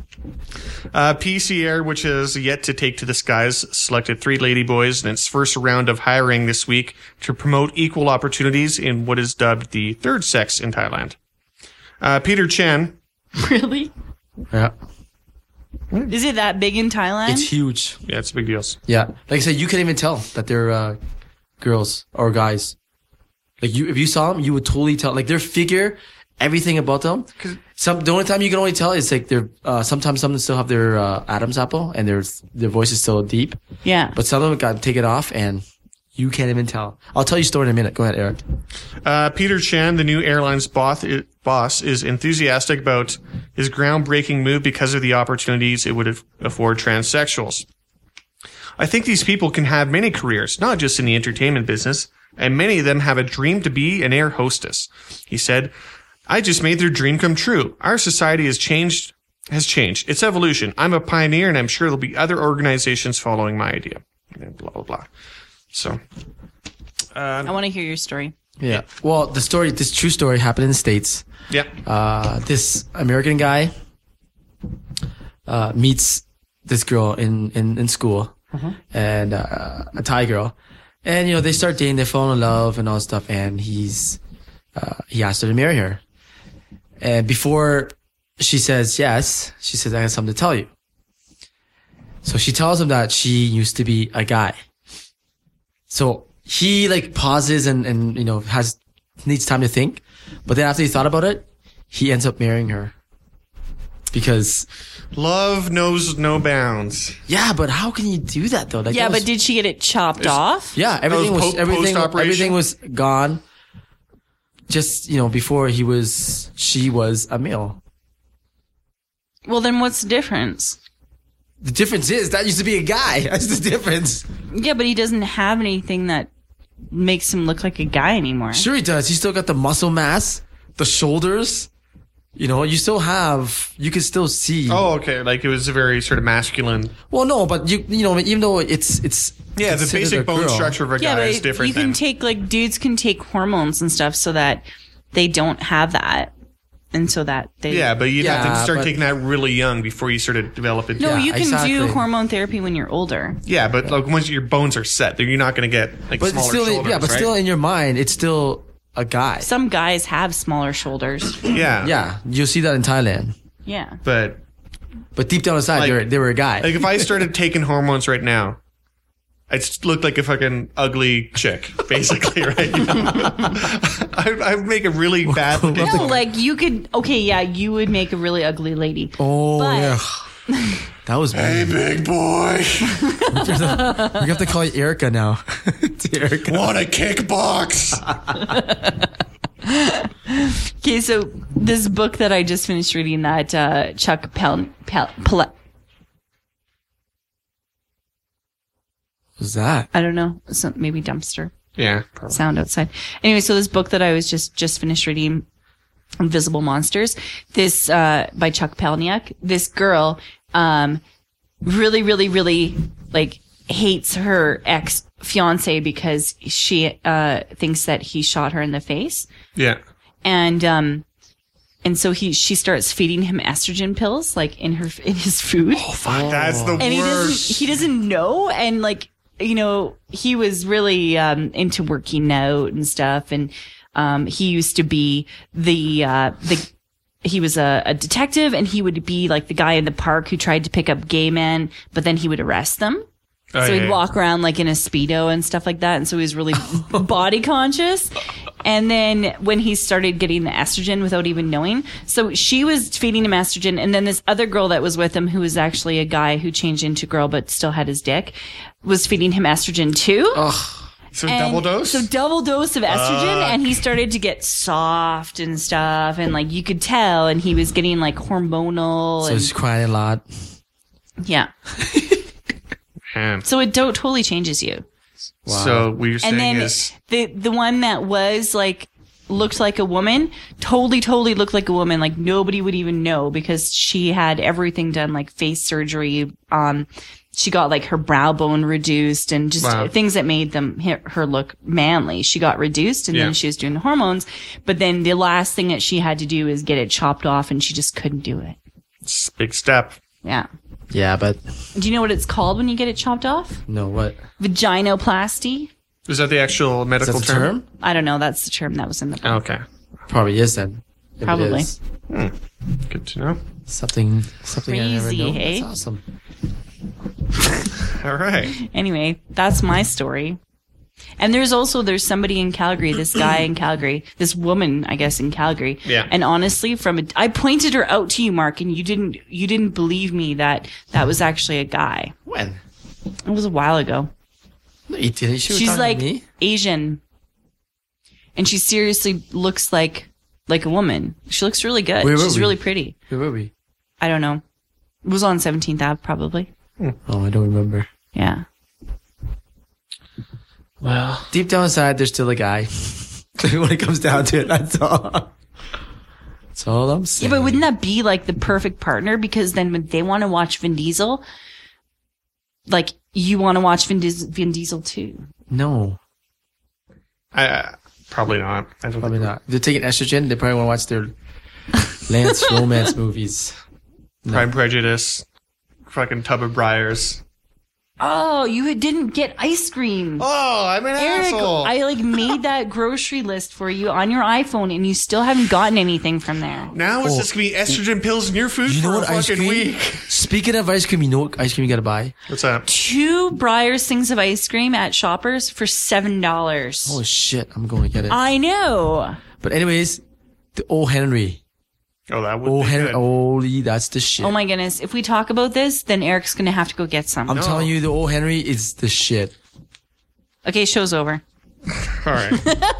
PC Air, which has yet to take to the skies, selected 3 ladyboys in its first round of hiring this week to promote equal opportunities in what is dubbed the third sex in Thailand. Peter Chen, really? Yeah. Is it that big in Thailand? It's huge. yeah, it's a big deal. Yeah. Like I said, you can't even tell that they're girls or guys. Like if you saw them, you would totally tell. Like their figure, everything about them. The only time you can only tell is like they're sometimes some still have their Adam's apple and their voice is still deep. Yeah. But some of them got to take it off and you can't even tell. I'll tell you a story in a minute. Go ahead, Eric. Peter Chan, the new airline's boss, is enthusiastic about his groundbreaking move because of the opportunities it would afford transsexuals. I think these people can have many careers, not just in the entertainment business, and many of them have a dream to be an air hostess. He said, I just made their dream come true. Our society has changed. It's evolution. I'm a pioneer, and I'm sure there'll be other organizations following my idea. And blah, blah, blah. So, I want to hear your story. Yeah. Well, this true story happened in the States. yeah. This American guy meets this girl in school, and a Thai girl, and they start dating, they fall in love and all that stuff, and he asked her to marry her, and before she says yes, she says, I have something to tell you. So she tells him that she used to be a guy. So he pauses and needs time to think, but then after he thought about it, he ends up marrying her. Because Love knows no bounds. yeah, but how can you do that though? Yeah, but did she get it chopped off? yeah, everything was post-operation? everything was gone. Just before she was a male. Well, then what's the difference? The difference is that used to be a guy. That's the difference. Yeah, but he doesn't have anything that makes him look like a guy anymore. Sure he does. He still got the muscle mass, the shoulders. You can still see. Oh, okay. Like it was a very sort of masculine. Well, no, but even though it's Yeah, the considered basic a bone girl. structure of a Yeah, guy but is different you can than. take dudes can take hormones and stuff so that they don't have that, and so that they. Yeah, but you'd have to Yeah, start but- taking that really young before you sort of develop it. No, Yeah, you can exactly. do hormone therapy when you're older. Yeah, but once your bones are set, you're not going to get But smaller still, shoulders, but right? still in your mind, it's still a guy. Some guys have smaller shoulders. Yeah, Yeah, you'll see that in Thailand. Yeah. But But deep down inside, they were a guy. like if I started taking hormones right now, I'd look like a fucking ugly chick, basically, right? I'd make a really bad. No, you could. Okay, yeah, you would make a really ugly lady. oh but- yeah, that was Hey, big boy, we have to call you Erica now. It's Erica. want to kickbox? Okay, so this book that I just finished reading, that Chuck What's that? I don't know, maybe dumpster Yeah, probably. sound outside. Anyway, so this book that I was just finished reading, Invisible Monsters, this by Chuck Palahniuk. This girl really, really, really hates her ex-fiance because she thinks that he shot her in the face. Yeah. And And so she starts feeding him estrogen pills, like in his food. Oh, fuck. That's the And worst. he doesn't know. And like, you know, he was really, into working out and stuff. And, he used to be he was a detective, and he would be like the guy in the park who tried to pick up gay men, but then he would arrest them. Oh, So yeah, he'd yeah. walk around like in a Speedo and stuff like that. And so he was really body conscious. And then when he started getting the estrogen without even knowing, so she was feeding him estrogen. And then this other girl that was with him, who was actually a guy who changed into girl but still had his dick, was feeding him estrogen too. So And double dose? So double dose of estrogen, and he started to get soft and stuff, and like you could tell, and he was getting like hormonal. So he's crying a lot. Yeah. Man. So it totally changes you. So what you're saying And then is... the one that was like looked like a woman, totally looked like a woman. Like nobody would even know because she had everything done, like face surgery. She got like her brow bone reduced and just Wow. things that made her look manly. She got reduced, and Yeah. then she was doing the hormones. But then the last thing that she had to do is get it chopped off, and she just couldn't do it. It's a big step. Yeah. Yeah, but Do you know what it's called when you get it chopped off? no, what? Vaginoplasty? Is that the actual Is medical that the term? I don't know. That's the term that was in the book. Okay. Probably is then. If it Probably. is. Good to know. Something I never Crazy, know. hey? That's awesome. All right. Anyway, that's my story. And there's somebody in Calgary, this guy in Calgary, this woman, I guess, in Calgary. Yeah. And honestly, I pointed her out to you, Mark, and you didn't believe me that was actually a guy. When? It was a while ago. No, you didn't. She was She's talking like to me? Asian. And she seriously looks like a woman. She looks really good. Where were She's we? really pretty. Where were we? I don't know. It was on 17th Ave, probably. Oh, I don't remember. Yeah. Well, deep down inside, there's still a guy. When it comes down to it, that's all. That's all I'm Yeah, saying. but wouldn't that be like the perfect partner? Because then when they want to watch Vin Diesel, like you want to watch Vin Diesel too. No, Probably not. I don't probably think not. If they're taking estrogen, they probably want to watch their Lance romance movies. Pride and Prejudice. Fucking Tub of Briars. Oh, you didn't get ice cream. Oh, I'm an Eric, asshole. I like made that grocery list for you on your iPhone, and you still haven't gotten anything from there. Now it's just gonna be estrogen pills in your food You for know a what ice fucking cream? week. Speaking of ice cream, you know what ice cream you gotta buy? What's that? 2 Breyers things of ice cream at Shoppers for $7. Oh shit, I'm going to get it. I know. But anyways, the O. Henry. Oh, that would O. be Henry. good. Holy, that's the shit. Oh my goodness. If we talk about this, then Eric's going to have to go get some. I'm telling you, the O. Henry is the shit. Okay, show's over. All right.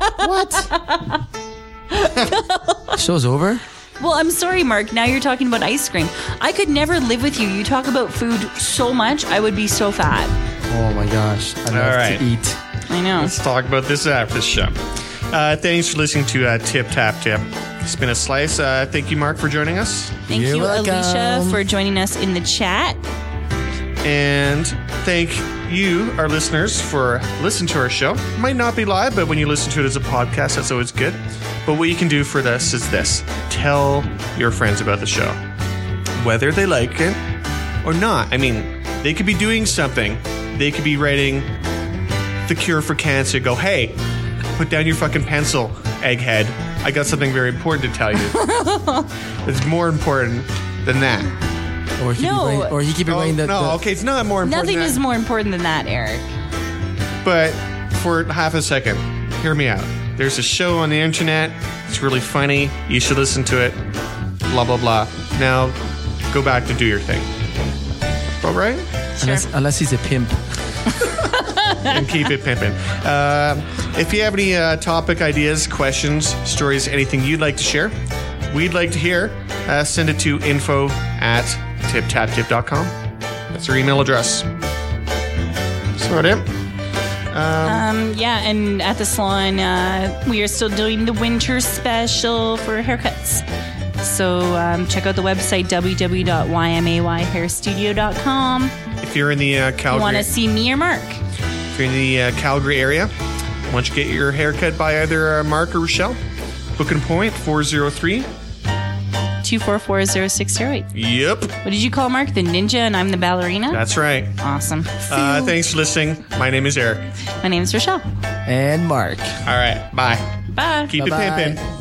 Show's over? Well, I'm sorry, Mark. Now you're talking about ice cream. I could never live with you. You talk about food so much, I would be so fat. Oh my gosh. I love right. to eat. I know. Let's talk about this after the show. Thanks for listening to Tip Tap Tip. Spin a Slice. Thank you, Mark, for joining us. Thank You're you, welcome. Alicia, for joining us in the chat. And thank you, our listeners, for listening to our show. Might not be live, but when you listen to it as a podcast, that's always good. But what you can do for this is this. Tell your friends about the show. Whether they like it or not. I mean, they could be doing something. They could be writing The Cure for Cancer. Go, hey, put down your fucking pencil, egghead. I got something very important to tell you. It's more important than that. Or he No. keep Oh, writing that. no, okay, it's not more important Nothing than is that. more important than that, Eric. But for half a second, hear me out. There's a show on the internet. It's really funny. You should listen to it. Blah, blah, blah. Now, go back to do your thing. All right? Unless he's a pimp. And keep it pimping. If you have any topic ideas, questions, stories, anything you'd like to share, we'd like to hear. Send it to info@tiptaptip.com. That's our email address. That's about it. Yeah, and at the salon, we are still doing the winter special for haircuts. So check out the website, www.ymayhairstudio.com. If you're in the You want Calgary, to see me or Mark? if you're in the Calgary area, why don't you get your haircut by either Mark or Rochelle? Book and point 403 244-0608. Yep, What did you call Mark? The ninja and I'm the ballerina? that's right. Awesome. Thanks for listening. My name is Eric. My name is Rochelle. And Mark. All right, bye. Bye. Keep it Bye-bye. pimpin'.